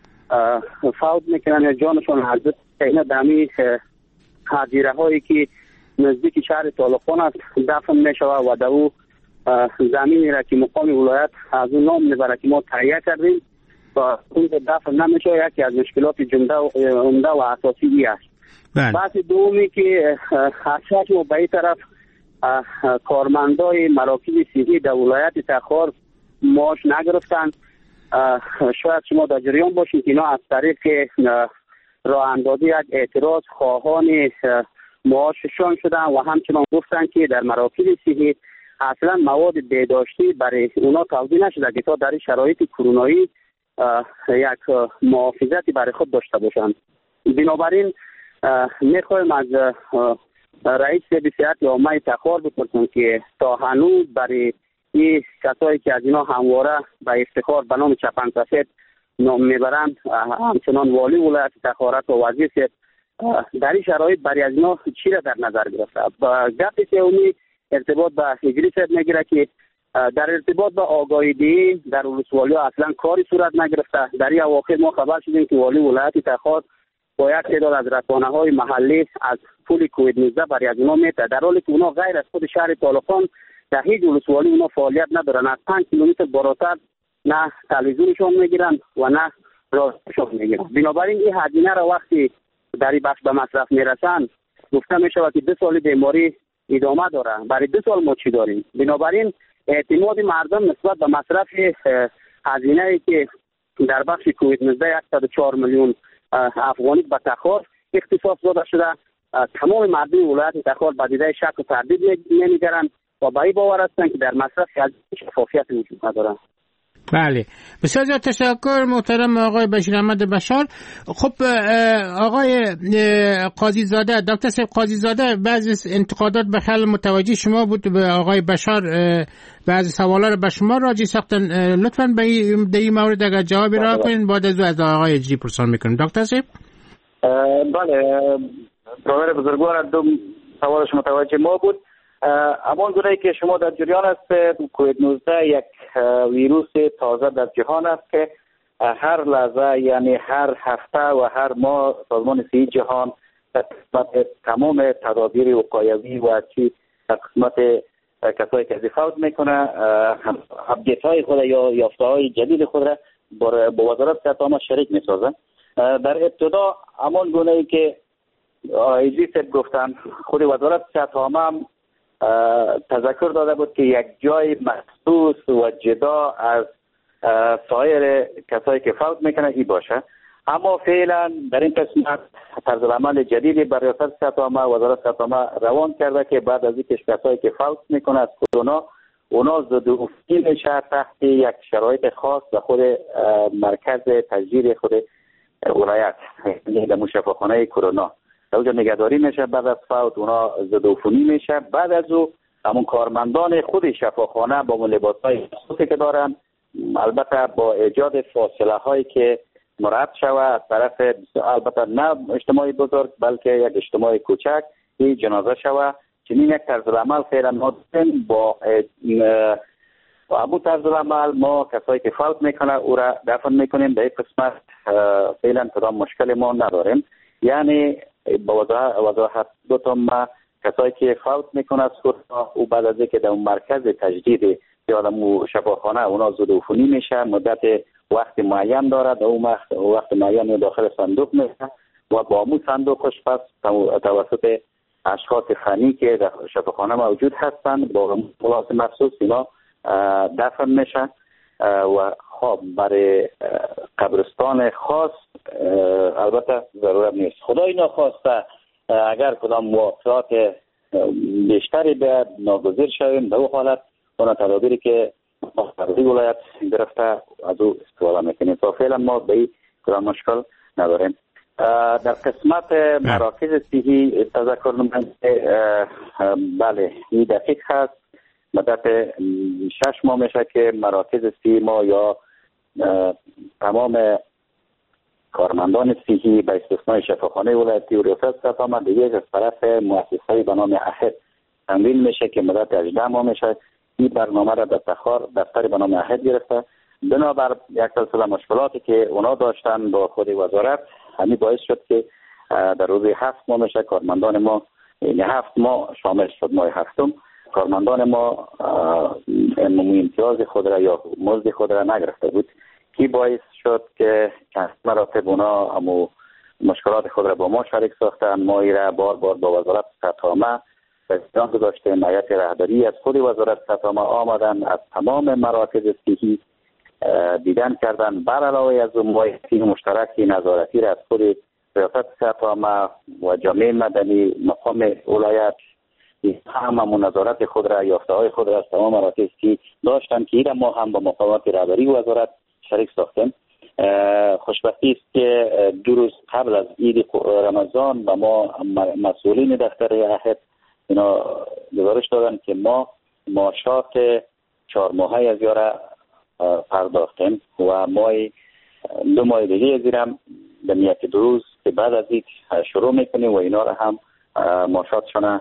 فوت میکنن یا جانشان حاضر اینا دمی حاضیره هایی که نزدیک شهر طالقان است دفن میشود و دو زمینی را که مقام ولایت از اون نام میبره که ما تهیه کردیم و اون دفع نمیشه یکی از مشکلات جمله عمده و اساسی ای است. بحث دومی که اکثر ما به این طرف کارمندای مراکز صحی در ولایت تخار معاش نگرفتن. شاید شما در جریان باشید که اینا از طریق راه اندازی یک اعتراض خواهان معاششان شدن و همچنان گفتن که در مراکز صحی اصلا مواد بهداشتی برای اونا توزیع نشده که تا در شرایط کرونایی یک محافظتی برای خود داشته باشند. بنابراین میخوایم از رئیس بسیارت عامه تخار بپرسیم که تا هنوز برای این کسایی که از اینا همواره به افتخار به نام چپن سفید نام میبرند همچنان والی ولایت تخارت و وزیر در این شرایط برای از اینا چی را در نظر گرفته. گفتی که اونی ارتباط به هجری صد میگیره که در ارتباط به آگاهی دهی در ولسوالی ها اصلا کاری صورت نگرفته. در این اواخر ما خبر شدیم که والی ولایت تخار با یک تعداد از رسانه های محلی از پول کووید نوزده برای از اونا میته، در حالی که اونا غیر از خود شهر طالقان در هیچ ولسوالی اونا فعالیت ندارن. از پنج کیلومتر بالاتر نه تلویزیونشون میگیرن و نه راهشون میگیرن. بنابراین این هزینه را وقتی در این بخش به مصرف میرسن گفته میشود که دو سال بیماری ادامه داره. برای دو سال ما چی داریم؟ بنابراین اعتماد مردم نسبت به مصرف هزینه‌ای که در بخش کووید نوزده صد و چهار میلیون افغانی به تخار اختصاص داده شده، تمام مردم ولایت تخار به دیده شک و تردید نمیگرند و به این باور هستند که در مصرف شفافیت وجود نداره. بله بسیار زیاد تشکر محترم آقای بشیر احمد بشار. خب آقای قاضی زاده، دکتر صاحب قاضی زاده، بعضی انتقادات به خیال متوجه شما بود، به آقای بشار بعضی سوالا رو به شما راجع ساختن. لطفاً به این مورد اگر جوابی را کنین بعد از از آقای اجری پرسان میکنیم. دکتر صاحب بله برادر بزرگوار دو سوالش متوجه ما بود. اما گونه که شما در جریان است کووید نوزده یک ویروس تازه در جهان است که هر لحظه یعنی هر هفته و هر ماه سازمان صحی جهان تمام تدابیر وقایوی و چی در قسمت کسایی که فوت میکنه اپدیت های خود یا یافته های جدید خود را با وزارت صحت عامه شریک میسازن. در ابتدا همان گونه ای که ایزی سب گفتن خود وزارت صحت عامه تذکر داده بود که یک جای مخصوص و جدا از سایر کسایی که فوت میکنه ای باشه. اما فعلا در این قسمت طرز عمل جدیدی بر ریاست صحت عامه وزارت صحت عامه روان کرده که بعد از اینکه کسایی که فوت میکنه از کرونا اونا ضدعفونی میشه تحت یک شرایط خاص و خود مرکز تجدید خود ولایت در شفاخانه کرونا در اونجا نگهداری میشه. بعد از فوت اونا ضدعفونی میشه. بعد از او همون کارمندان خود شفاخانه با لباسهای خاصی که دارن، البته با ایجاد فاصله هایی که مراد شوه از طرف البته نه اجتماعی بزرگ بلکه یک اجتماعی کوچک این جنازه شوه. چنین یک طرز عمل فعلا ما با ابو طرز عمل ما کسایی که فوت میکنه او را دفن میکنیم. در این قسمت فعلا کدام مشکل ما نداریم. یعنی با وضاحت دوتم ما کسایی که فوت میکنه از کرونا او بعد از اینکه در مرکز تجدید یا در شفاخانه اونا ضدعفونی میشه، مدت وقت معین داره، در اون وقت معین داخل صندوق میشه و با امو صندوقش پس توسط اشخاص فنی که در شفاخانه موجود هستند با ملاحظه مخصوص اینا دفن میشه و خب برای قبرستان خاص البته ضرورت نیست. خدای ناخواسته اگر کدام موافقات بیشتری به ناگزیر شویم در اون حالت اون تدابیری که مقرری ولایت گرفته از او استفاده میکنیم. تا فعلا ما به این کدام مشکل نداریم. در قسمت مراکز صحی تذکر نمیم بله این دقیق هست. مدت شش ماه میشه که مراکز صحی ما یا تمام کارمندان صحی به استثنای شفاخانه ولایتی و ریاست صحت عامه دیگه از طرف مؤسسه‌ای به نام احد تمویل میشه که مدت هجده ماه میشه. این برنامه را در تخار دفتری به نام احد گرفته. بنابر یک سلسله مشکلاتی که اونا داشتن با خود وزارت همین باعث شد که در روز هفت ماه میشه کارمندان ما یعنی هفت ماه شامل شد ماه هفتم کارمندان ما امتیاز خود را یا مزد خود را نگرفته بود که باعث شد که چند مراتب اونا امو مشکلات خود را با ما شریک ساختن. ما را بار بار با وزارت صحت عامه بسیار گذاشته. هیئت رهبری از خود وزارت صحت عامه آمدن از تمام مراکز صحی دیدن کردن. بر علاوه از اون مایحتی مشترکی نظارتی را از خود ریاست صحت عامه و جامعه مدنی مقام ولایت هم نظارت خود را یافته های خود را از تمام مراکز صحی داشتن که این ما هم با مقامات رهبری وزارت شریک ساختیم. خوشبختی است که دو روز قبل از عید رمضان و ما مسئولین دفتر احد اینا گزارش دادن که ما معاشات چهار ماهه از یاره پرداختیم و ما دو ماه دیگه زیرم به نیت دو روز که بعد از این شروع میکنیم و اینا را هم معاشاتشان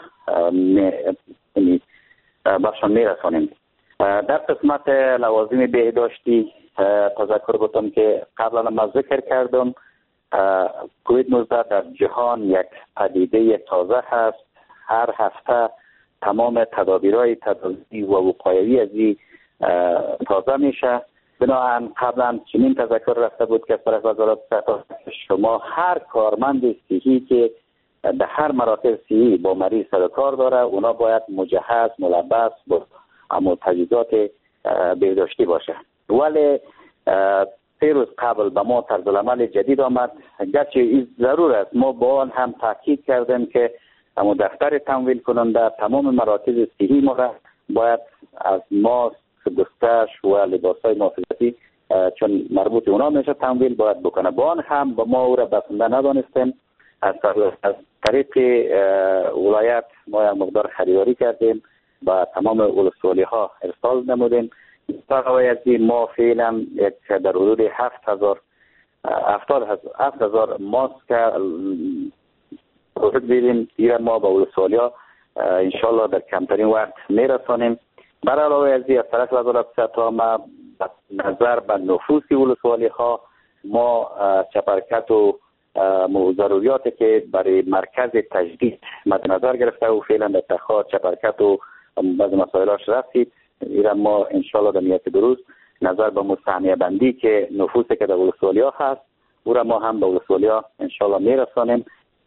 برشان میرسانیم. در قسمت لوازم بهداشتی تذکر بودم که قبلا ما ذکر کردم کووید نوزده در جهان یک پدیده تازه هست. هر هفته تمام تدابیرهای تداوی و وقایوی از این تازه میشه. بنابراین قبلا چنین تذکر رفته بود که از وزارت صحت شما هر کارمند صحی که در هر مراکز صحی با مریض سر کار داره اونا باید مجهز ملبس با اما تجهیزات بهداشتی باشه. ولی سه روز قبل به ما طرز العمل جدید آمد. گرچه این ضرور است ما با آن هم تاکید کردیم که اما دفتر تمویل کننده تمام مراکز صحی ما را باید از ماسک، دستکش و لباسهای محافظتی چون مربوط اونا میشه تمویل باید بکنه. با آن هم با ما او را بسنده ندانستیم. از طریق ولایت ما یک مقدار خریداری کردیم و تمام ولسوالی ها ارسال نمودیم. برای ما فعلا یک در حدود هفت هزار هفت هزار ماسک پروژه دیدیم. دیگر ما با ولسوالی ها انشالله در کمترین وقت میرسانیم. بر علاوه از این از طرف وزارت صحت عامه نظر به نفوس ولسوالی ها ما چپرکت و ضروریاتی که برای مرکز تجدید مد نظر گرفته و فعلا در تخار چپرکت و بعض مسائلاش رسید. ایران ما انشالله در نیت دروز نظر به مستحمیه بندی که نفوسی که در ولسوالی ها هست او را ما هم به ولسوالی ها انشالله میرسانیم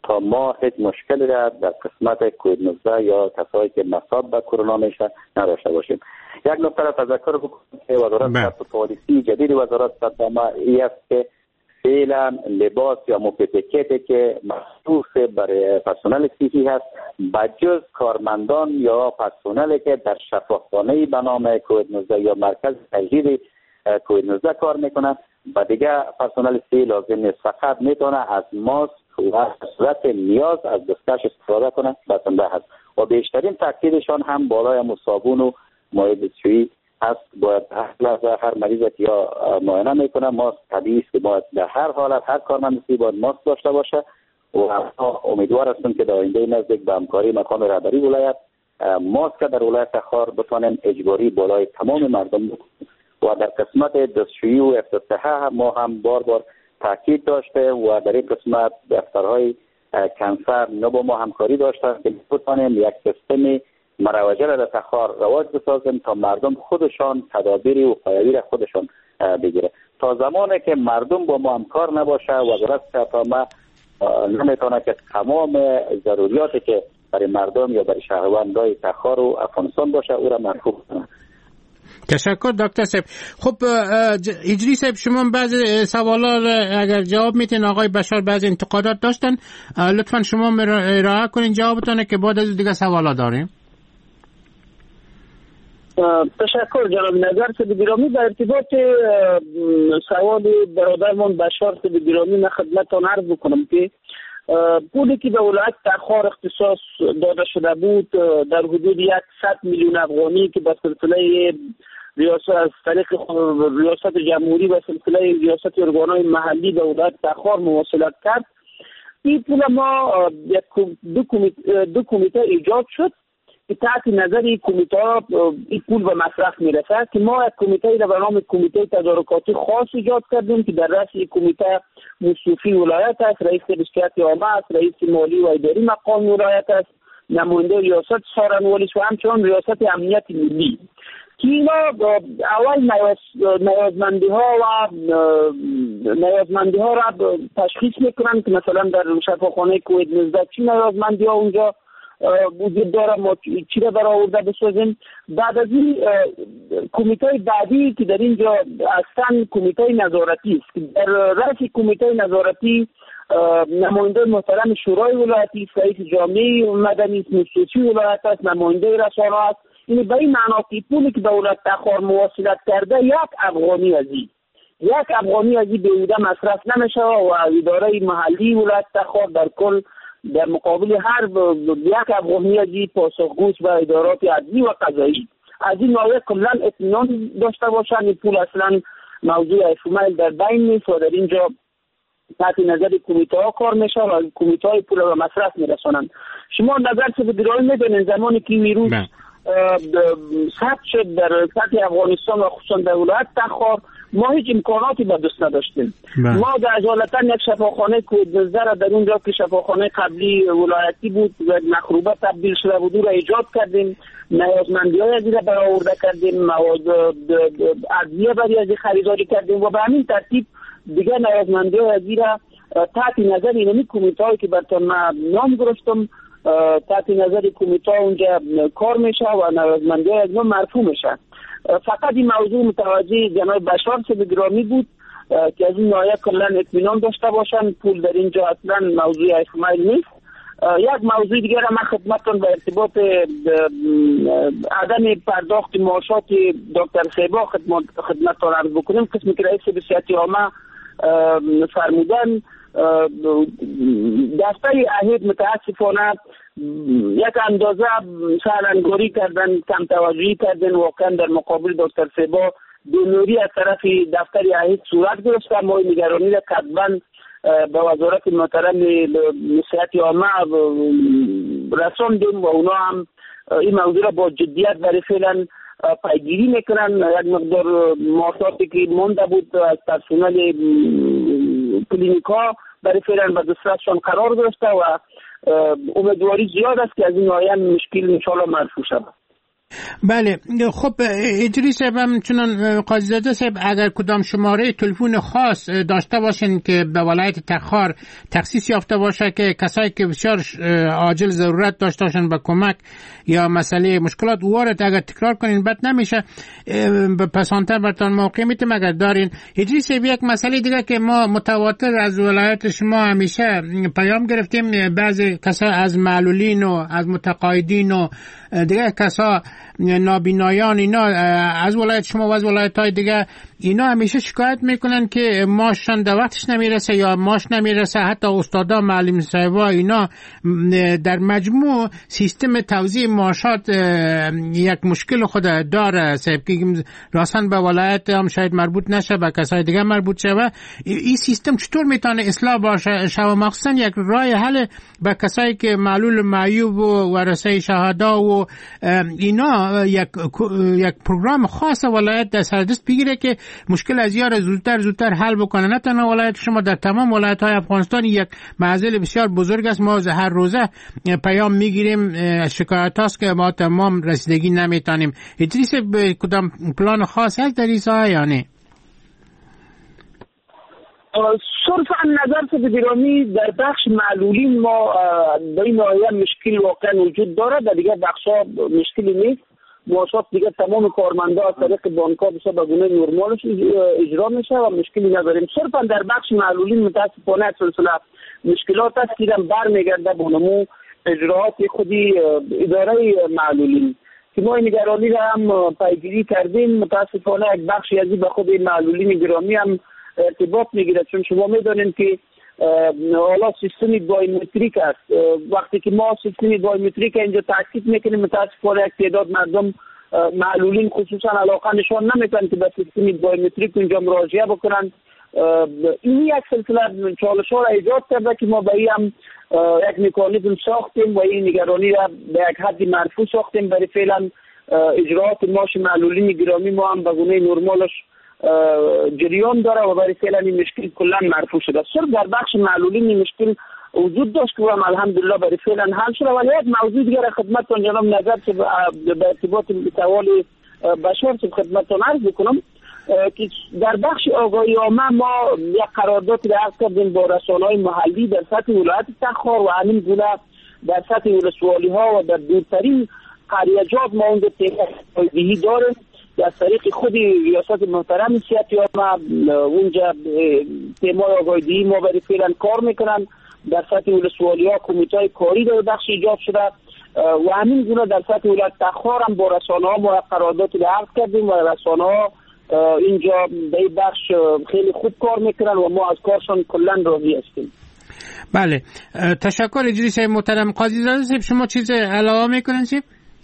تا ما هیچ مشکلی را در قسمت کووید نوزده یا کسایی که مصاب به کرونا میشه نداشته باشیم. یک نکته را تذکر بکنم که وزارت پالیسی جدید وزارت صحت ای است که فعلا لباس یا موپیتکتی که مخصوص برای پرسنل صحی هست بجز کارمندان یا پرسنلی که در شفاخانه به نام کووید نوزده یا مرکز تجدید کووید نوزده کار میکنند و دیگه پرسنل صحی لازم نیست، فقط میتونه از ماسک و صورت نیاز از دستکش استفاده کنه بسنده هست و بیشترین تاکیدشان هم بالای صابون و مایع دستشویی هست. باید هر لحظه هر مریض که یا معاینه میکنه ماسک طبیعی است که باید در هر حالت هر کارمند صحی باید ماسک داشته باشه و امیدوار هستم که در آینده نزدیک به همکاری مقام رهبری ولایت ماسک در ولایت تخار بتوانیم اجباری بالای تمام مردم بکنیم و در قسمت دستشویی و افتتاح ما هم بار بار تاکید داشته و در این قسمت دفترهای کنسر نه با ما همکاری داشتن که بتوانیم یک سیستم مروجه را در تخار رواج بسازیم تا مردم خودشان تدابیر و وقایوی را خودشان بگیره. تا زمانی که مردم با ما همکار نباشه وزارت صحت عامه نمیتونه که تمام ضروریاتی که برای مردم یا برای شهروندان تخار و افغانستان باشه او را مرفوع کنه. تشکر دکتر صاحب. خب اجری صاحب شما بعض سوالات اگر جواب میتین آقای بشار بعض انتقادات داشتن لطفا شما ارائه کنین جوابتونه که بعد از دیگه سوالات داریم. تشکر جناب نظر صاحب گرامی. در ارتباط سوال برادرمان بشار صاحب گرامی من خدمتتان عرض بکنم که پولی که به ولایت تخار اختصاص داده شده بود در حدود صد میلیون افغانی که به سلسله ریاست از طریق ریاست جمهوری و سلسله ریاست ارگانهای محلی به ولایت تخار مواصلت کرد. این پول ما دو کمیته, دو کمیته ایجاد شد که تحت نظر کمیته این پول به مصرف میرسه که ما یک کمیته را به نام کمیته تدارکاتی خاص ایجاد کردیم که در رأس این کمیته مصوفی ولایت است، رئیس بسکیت عامه است، رئیس مالی و اداری مقام ولایت است، نماینده ریاست سارنوالیس و همچنان ریاست امنیت ملی که اینا اول نیازمندی ها و نیازمندی ها را تشخیص میکنن که مثلا در شفاخانه کووید نوزده چی نیازمندی ها اونجا وجود داره، ما چی را برآورده بسازیم. بعد از این کمیته بعدی که در اینجا اصلا کمیته نظارتی است که در رأس کمیته نظارتی نماینده محترم شورای ولایتی، رئیس جامعه مدنی مصوفی ولایت است، نماینده رسانه است. این به این معنا که پولی که دولت تخار مواصلت کرده یک افغانی از این یک افغانی از این بیهوده مصرف نمیشه و اداره محلی ولایت تخار در کل در مقابل هر یک افغانی از این پاسخگوش و ادارات عدلی و قضایی از این نوع کلا اطمینان داشته باشن. این پول اصلا موضوع افمایل در بین نیست و در اینجا تحت نظر کمیته ها کار میشه و کمیته های پول را مصرف میرسونن. شما نظر چه بدرایی میدونین زمانی که ویروس ثبت شد در سطح افغانستان و خصوصا در ولایت تخار ما هیچ امکاناتی به دست نداشتیم. ما در اجالتا یک شفاخانه کووید نوزده را در اونجا که شفاخانه قبلی ولایتی بود و مخروبه تبدیل شده بود را ایجاد کردیم، نیازمندی های ازی را برآورده کردیم، مواد ادویه برای ازی خریداری کردیم و به همین ترتیب دیگه نیازمندی های ازی را تحت نظر اینمی کمیته هایی که براتون من نام گرفتم تحت نظر کمیته اونجا کار میشه و نیازمندی های ازی مرفوع میشه. فقط این موضوع متوجه جناب بشار صاحب گرامی بود که از این ناحیه کلا اطمینان داشته باشن پول در اینجا اصلا موضوع افمایل نیست. یک موضوع دیگر را من خدمتتون به ارتباط عدم پرداخت معاشات دکتر خیبا خدمتتون عرض بکنیم. قسمی که رئیس بسیط عامه فرمودن دفتر اهید متاسفانه یک اندازه سالنگاری کردن، کم توجهی کردن، واقعا در مقابل دکتر سیبا دونوری از طرف دفتر اهید صورت گرفت. ما نگرانی را قطعا به وزارت محترم صحت عامه رساندیم و اونا هم این موضوع را با جدیت برای فعلا پیگیری میکنن. یک مقدار معاشاتی که مونده بود از پرسنل کلینیک ها برای فعلا به دسترسشان قرار گرفته و امیدواری زیاد است که از این آیه مشکل انشاءالله مرفوع شود. بله خب ادریس صاحب هم چنان قاضی زاده صاحب اگر کدام شماره تلفن خاص داشته باشین که به ولایت تخار تخصیص یافته باشه که کسایی که بسیار عاجل ضرورت داشته باشن به کمک یا مسئله مشکلات وارد اگر تکرار کنین بد نمیشه پسانتر برتان موقع میتیم اگر دارین. ادریس صاحب یک مسئله دیگه که ما متواتر از ولایت شما همیشه پیام گرفتیم بعضی کسا از معلولین و از متقاعدین و دیگه کسا نابینایان اینا از ولایت شما و از ولایت های دیگه اینا همیشه شکایت میکنن که ماششان در وقتش نمیرسه یا ماش نمیرسه. حتی استادا معلم صاحبا اینا در مجموع سیستم توزیع معاشات یک مشکل خود داره صاحب که راستن به ولایت هم شاید مربوط نشه به کسای دیگه مربوط شه. این سیستم چطور میتونه اصلاح باشه شو مخصوصا یک راه حل به کسایی که معلول معیوب و ورثه شهدا و اینا یک یک پروگرام خاص ولایت در سردست بگیره که مشکل از یار زودتر زودتر حل بکنه. نه تنها ولایت شما در تمام ولایت های افغانستان یک معضل بسیار بزرگ است. ما هر روزه پیام میگیریم شکایت هاست که ما تمام رسیدگی نمیتونیم. ادریس به کدام پلان خاص هست در این ساحه یا نه؟ صرفا نظر به گرامی در بخش معلولین ما در این ناحیه مشکل واقعا وجود داره، در دیگه بخش ها مشکلی نیست. معاشات دیگه تمام کارمندا از طریق بانک‌ها بشه به گونه نرمالش اجرا میشه و مشکلی نداریم. صرفا در بخش معلولین متاسفانه سلسله مشکلات است که برمیگرده به نمو اجراات خودی اداره معلولین که ما این نگرانی را هم پیگیری کردیم. متاسفانه یک بخشی از به خود معلولین گرامی هم ارتباط میگیره، چون شما میدونید که حالا سیستمی بایومتریک است. وقتی که ما سیستمی بایومتریک اینجا تاکید میکنیم متاسفانه یک تعداد مردم معلولین خصوصا علاقه نشان نمیکنن که به سیستمی بایومتریک اونجا مراجعه بکنن. این یک سلسله چالش ها را ایجاد کرده که ما به این هم یک مکانیزم ساختیم و این نگرانی را به یک حد مرفوع ساختیم. برای فعلا اجراات ماش معلولین گرامی ما هم به گونه نرمالش جریان داره و برای فعلا این مشکل کلا مرفوع شده. صرف در بخش معلولین این مشکل وجود داشت که هم الحمدلله برای فعلا حل شده. ولی یک موضوع دیگر خدمتتون جناب نظر که به ارتباط سوال بشار که خدمتتون عرض بکنم که در بخش آگاهی عامه ما یک قراردادی را عقد کردیم با رسانه‌های محلی در سطح ولایت تخار و همین گونه در سطح ولسوالی ها و در دورترین قریه‌جات ما اونجا تیم‌های داریم. از طریق خود ریاست محترم سیاسی ها اونجا تیمای آگاهی ما برای فعلا کار میکنن. در سطح ولسوالی ها کمیته های کاری در بخش ایجاد شده و همین گونه در سطح ولایت تخار هم با رسانه ها ما قراردادی را عقد کردیم و رسانه ها اینجا در این بخش خیلی خوب کار میکنن و ما از کارشان کلا راضی هستیم. بله تشکر ادریس محترم. قاضی زاده صاحب شما چیز علاوه میکنین صاحب؟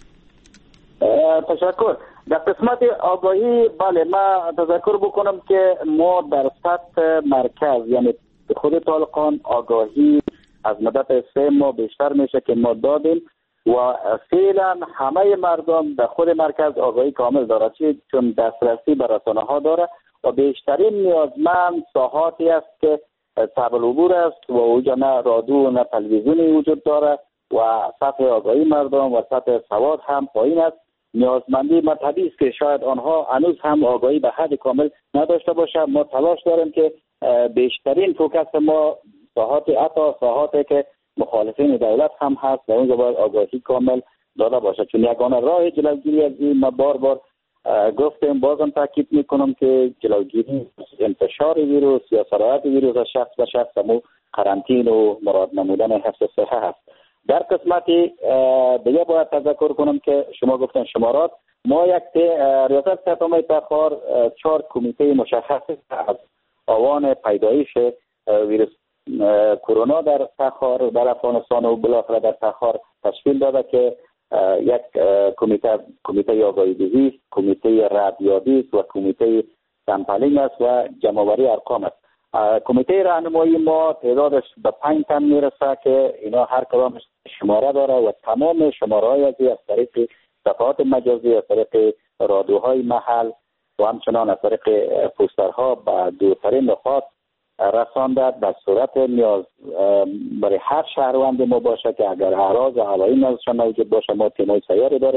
تشکر. در قسمت آگاهی بله ما تذکر بکنم که ما در سطح مرکز یعنی خود طالقان آگاهی از مدت سه ماه بیشتر میشه که ما دادیم و فعلا همه مردم در خود مرکز آگاهی کامل داره چون دسترسی به رسانه ها داره و بیشترین نیازمند ساحاتی است که صعب العبور است و اونجا نه رادیو نه تلویزیونی وجود داره و سطح آگاهی مردم و سطح سواد هم پایین است. نیازمندی مذهبی است که شاید آنها هنوز هم آگاهی به حد کامل نداشته باشه. ما تلاش داریم که بیشترین فوکس ما ساحات حتی ساحاتی که مخالفین دولت هم هست و اونجا باید آگاهی کامل داده باشه چون یگانه راه جلوگیری از این ما بار بار گفتیم بازم تاکید میکنم که جلوگیری انتشار ویروس یا سرایت ویروس از شخص به شخص مو قرنطینه و مراد نمودن حفظ صحه هست. در قسمتی دیگه باید تذکر کنم که شما گفتن شمارات ما یک ریاست سطح تخار چهار کمیته مشخص از آوان پیدایش ویروس کرونا در تخار در افغانستان و بالاخره در تخار تشکیل داده که یک کمیته کمیته آگاهی دهی، کمیته ردیابی و کمیته سمپلینگ است و جمع‌آوری ارقام است. کمیته راهنمایی ما تعدادش به پنج تن میرسه که اینا هر کدامش شماره داره و تمام شماره های از از طریق صفحات مجازی، از طریق رادیوهای محل و همچنان از طریق پوسترها به دورترین نقاط رسانده در صورت نیاز برای هر شهروند ما باشه که اگر اعراض علائم ازشان موجود باشه ما تیمای سیاری داریم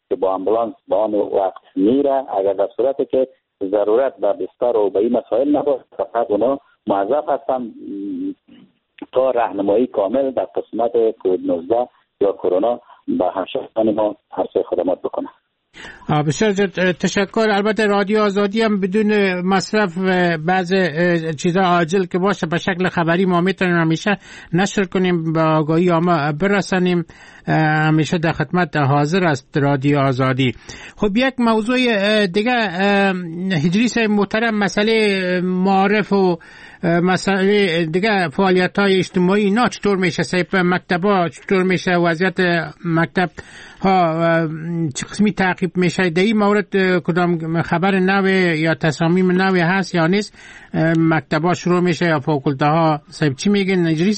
که با امبولانس با آن وقت میره. اگر در صورتی که ضرورت به بستر و به این مسائل نباشه فقط اونا موظف هستن تا راهنمایی کامل در قسمت کووید نوزده یا کرونا به همشهریان ما عرضه خدمات بکنه. بسیار تشکر. البته رادیو آزادی هم بدون مصرف بعض چیزا عاجل که باشه به شکل خبری ما میتونیم همیشه نشر کنیم، به آگاهی عامه برسانیم. همیشه در خدمت حاضر است رادیو آزادی. خب یک موضوع دیگه هجریس محترم، مسئله معارف و مسئله دیگه فعالیت های اجتماعی اینا چطور میشه؟ سیب مکتبا چطور میشه؟ وضعیت مکتب ها چه قسمی تعقیب میشه؟ در این مورد کدام خبر نوی یا تصامیم نوی هست یا نیست؟ مکتبا شروع میشه یا فاکولته ها؟ سیب چی میگن هجریس؟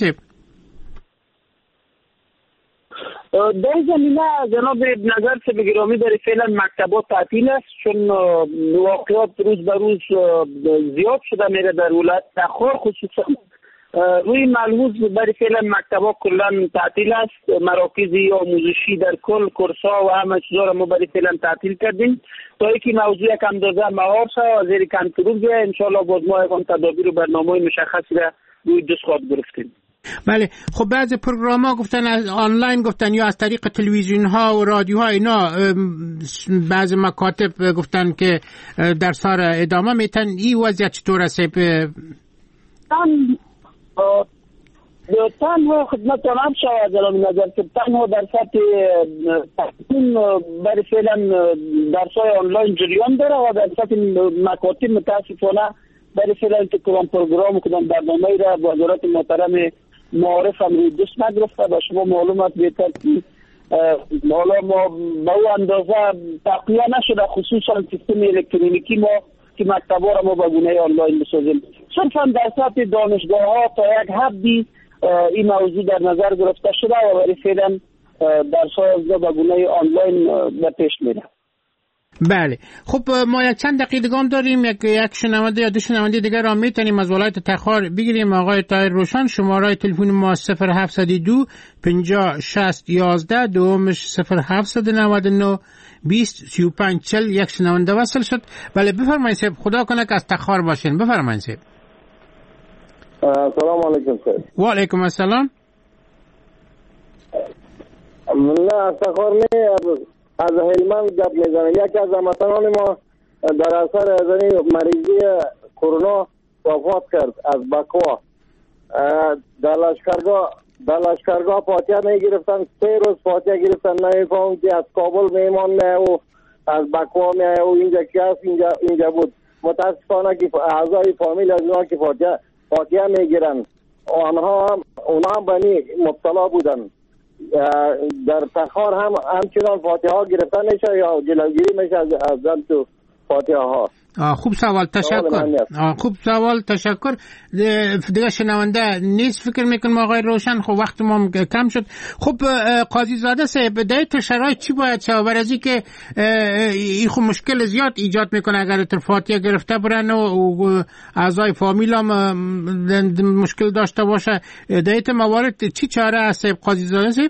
در زمینه جناب نظر سے بگرامی در فعلا مکتبات تعطیل است، چون واقعات روز به روز زیاد شده میره در ولایت تخار. خصوصا روی ملحوظ برای فعلا مکتبات کلا تعطیل است. مراکزی آموزشی در کل کورس‌ها و همه چیزا را ما برای فعلا تعطیل کردیم تا اینکه موضوع یک اندازه مهار شد و زیر کنترل بیاید. ان شاء الله باز ما هم تدابیر و برنامه‌های مشخصی را روی دست خواهد گرفتیم. بله. خب بعض پروگرام ها گفتن از آنلاین گفتن یا از طریق تلویزیون ها و رادیوها اینا، بعض مکاتب گفتن که درس ها را ادامه میتن. این وضعیت چطور است؟ تنها خدمت تمام شود جناب نظر که تنها در سطح تحصیل برای فعلا درس های آنلاین جریان داره و در سطح مکاتب متاسفانه برای فعلا که کدام پروگرام و کدام برنامه‌ای را وزارت محترم معارف هم روی دست نگرفته. و شما معلومات بهتر که حالا ما به او اندازه تقویه نشده، خصوصا سیستم الکترونیکی ما که مکتبا را ما به گونه آنلاین بسازیم. صرفا در سطح دانشگاه ها تا یک حدی این موضوع در نظر گرفته شده و برای فعلا درس ها به گونه آنلاین به پیش میره. بله. خب ما یک چند دقیقه هم داریم. یک یک شنونده یا دو شنونده دیگر را میتونیم از ولایت تخار بگیریم. آقای طاهر روشن، شماره تلفن ما صفر هفتصد و دو پنجاه شصت یازده، دومش صفر هفتصد و نود و نه بیست سی و پنج چهل. یک شنونده وصل شد. بله بفرمایید صاحب. خدا کنه که از تخار باشین. بفرمایید صاحب. سلام علیکم صاحب. و علیکم السلام. نه از تخار نه، از هلمند گپ میزنم. یکی از هموطنان ما در اثر از مریضی کرونا وفات کرد از بکوا. در لشکرگاه در لشکرگاه فاتحه میگرفتن، سه روز فاتحه گرفتن. نمیفهم که از کابل میمان نه و از بکوا میای و اینجا کی هست، اینجا اینجا بود. متاسفانه که اعضای فامیل از اونها که فاتحه فاتحه میگیرن آنها هم اونها هم بنی مبتلا بودن. در تخار هم همچنان فاتحه ها گرفتن میشه یا جلوگیری میشه از از تو فاتحه ها؟ خوب سوال، تشکر. خوب سوال، تشکر. دیگه شنونده نیست فکر میکنم آقای روشن. خب وقت ما کم شد. خب قاضی زاده صاحب، در تو شرایط چی باید شود؟ برای که این خب مشکل زیاد ایجاد میکنه اگر تر فاتحه گرفته برن و اعضای فامیل هم مشکل داشته باشه. در تو موارد چی چاره است قاضی زاده صاحب؟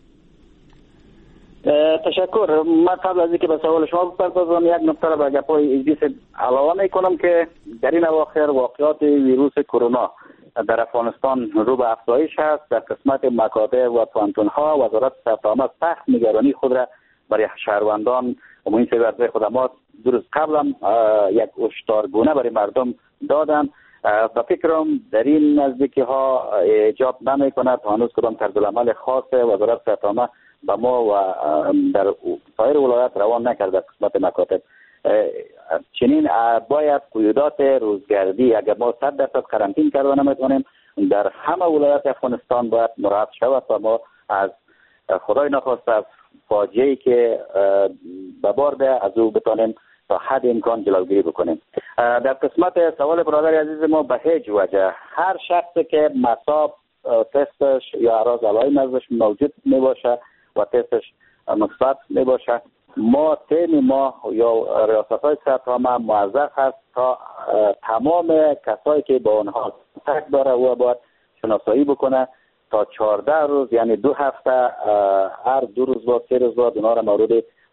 تشکر. من قبل از اینکه به سوال شما بپردازم یک نکته را به گپ‌های اجلیس علاوه میکنم که در این اواخر واقعات ویروس کرونا در افغانستان رو به افزایش است. در قسمت مکاتب و پانتون‌ها وزارت صحت عامه سخت نگرانی خود را برای شهروندان و محیط زیست خدمات دو روز قبل هم یک هشدارگونه برای مردم دادن. و فکرم در این نزدیکی ها ایجاب نمی کند هنوز کدام طرزالعمل خاص وزارت صحت عامه به ما و در سایر ولایات روان نکرده. قسمت مکاتب چنین باید قیودات روزگردی اگر ما صد درصد قرنطین کرده نمیتونیم در همه ولایات افغانستان باید مراعات شود و ما از خدای نخواسته از فاجعه‌ای که به بار بیاید از او بتونیم تا حد امکان جلوگیری بکنیم. در قسمت سوال برادر عزیز ما به هیچ وجه هر شخصی که مصاب تستش یا اعراض علائم ازش موجود می باشه و تستش مثبت می باشه، ما تیم ما یا ریاست‌های صحت عامه موظف هست تا تمام کسایی که با آنها تک داره و باید شناسایی بکنه تا چهارده روز، یعنی دو هفته، هر دو روز بعد سه روز بعد اونها را مورد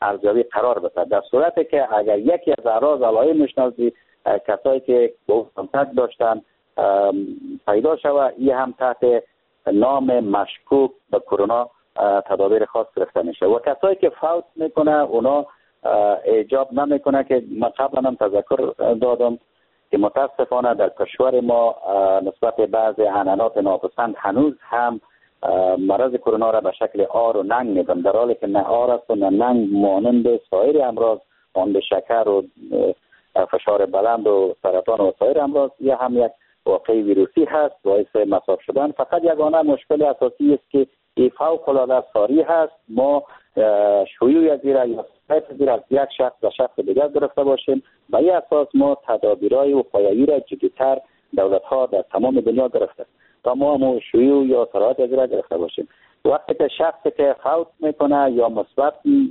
ارزیابی قرار بده. در صورتی که اگر یکی از اعراض علائم مشناسی کسایی که با کنتاکت داشتن پیدا شود، این هم تحت نام مشکوک به کرونا تدابیر خاص گرفته میشه. و کسایی که فوت میکنه اونا ایجاب نمیکنه که من قبلا هم تذکر دادم که متاسفانه در کشور ما نسبت بعض عنعنات ناپسند هنوز هم مرض کرونا را به شکل آر و ننگ میدن، در حالی که نه آر است و نه ننگ مانند سایر امراض مانند شکر و فشار بلند و سرطان و سایر امراض یا هم یک واقعی ویروسی هست باعث مصاب شدن. فقط یگانه مشکل اساسی است که این فوق العاده ساری هست، ما شیوع از زیرا یا سایت زیرا از یک شخص به شخص دیگر گرفته باشیم. به این اساس ما تدابیرهای وقایعی را جدی‌تر دولت‌ها در تمام دنیا گرفته تا ما هم شیوع یا سرایت از زیرا گرفته باشیم. وقتی که شخصی که فوت میکنه یا مثبت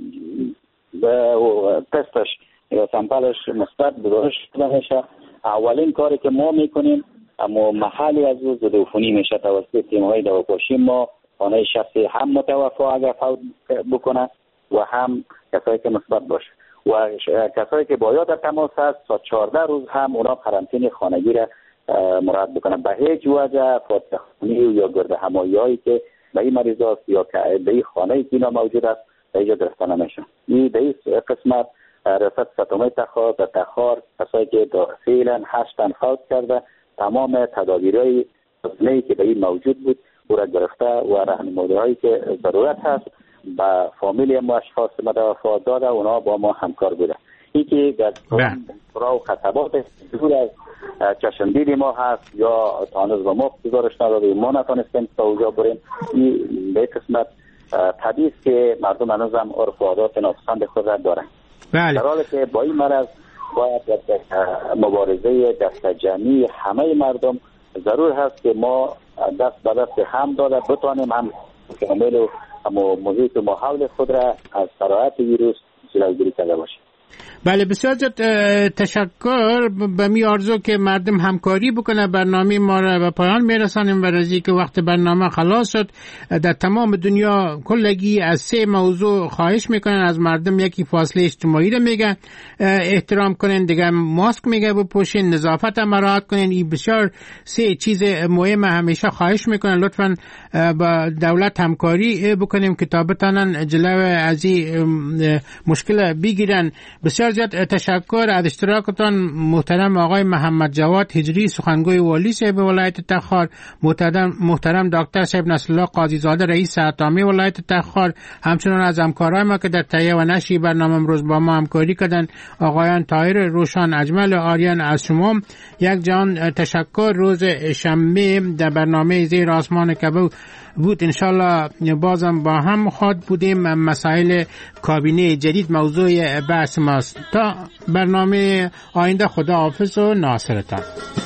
تستش یا سامپلش مثبت گزارش شده میشه، اولین کاری که ما میکنیم اما محلی از او ضدعفونی میشه توسط تیم‌های دواپاشی ما خانه شخصی هم متوفا اگر فوت بکنه و هم کسایی که مثبت باشه و کسایی که با یا در تماس هست تا چهارده روز هم اونا قرنطینه خانگی را مراعات بکنن. به هیچ وجه فاتحخانی یا گرد همایی هایی که به این مریض هست یا که به این خانه که اینا موجود است به اینجا گرفته نمیشه. این به این قسمت ریاست ستمه تخار در تخار کسایی که فعلا هشتن فوت کرده تمام تدابیرهای ای که به این موجود بود او را گرفته و راهنمایی هایی که ضرورت هست با فامیلی ما اشخاص متوفا داده اونا با ما همکار بوده. این که در قرا و خطبات دور از چشمدید ما هست یا تانوز با ما گزارش نداده ما نتانستیم تا اوجا بریم. این به قسمت طبیعی است که مردم هنوز هم عرف و عادات ناپسند خود را دارن. بله. در حالی که با این مرض باید مبارزه دست جمعی همه مردم ضرور هست که ما دست به دست هم داده بتوانیم هم کامل و محیط و ماحول خود را از سرایت ویروس جلوگیری کرده باشیم. بله بسیار زیاد تشکر. به می آرزو که مردم همکاری بکنه برنامه ما را به پایان میرسانیم و رازی که وقت برنامه خلاص شد. در تمام دنیا کلگی از سه موضوع خواهش میکنن از مردم. یکی فاصله اجتماعی را میگن احترام کنین، دیگه ماسک میگه بپوشین، نظافت هم مراعات کنین. این بسیار سه چیز مهم همیشه خواهش میکنن لطفاً با دولت همکاری بکنیم که تا بتانن جلو از این مشکل بگیرن. بسیار زیاد تشکر از اشتراکتان محترم آقای محمد جواد هجری سخنگوی والی صاحب ولایت تخار، محترم محترم دکتر صاحب نصرالله قاضی زاده رئیس اتامی ولایت تخار، همچنان از همکارای ما که در تهیه و نشر برنامه امروز با ما همکاری کردن آقایان طاهر روشان اجمل آریان. از شما یک جان تشکر. روز شنبه در برنامه زیر آسمان کبو بود انشالله بازم با هم خواهد بودیم. مسائل کابینه جدید موضوع بحث ماست. تا برنامه آینده خدا حافظ و ناصرتان.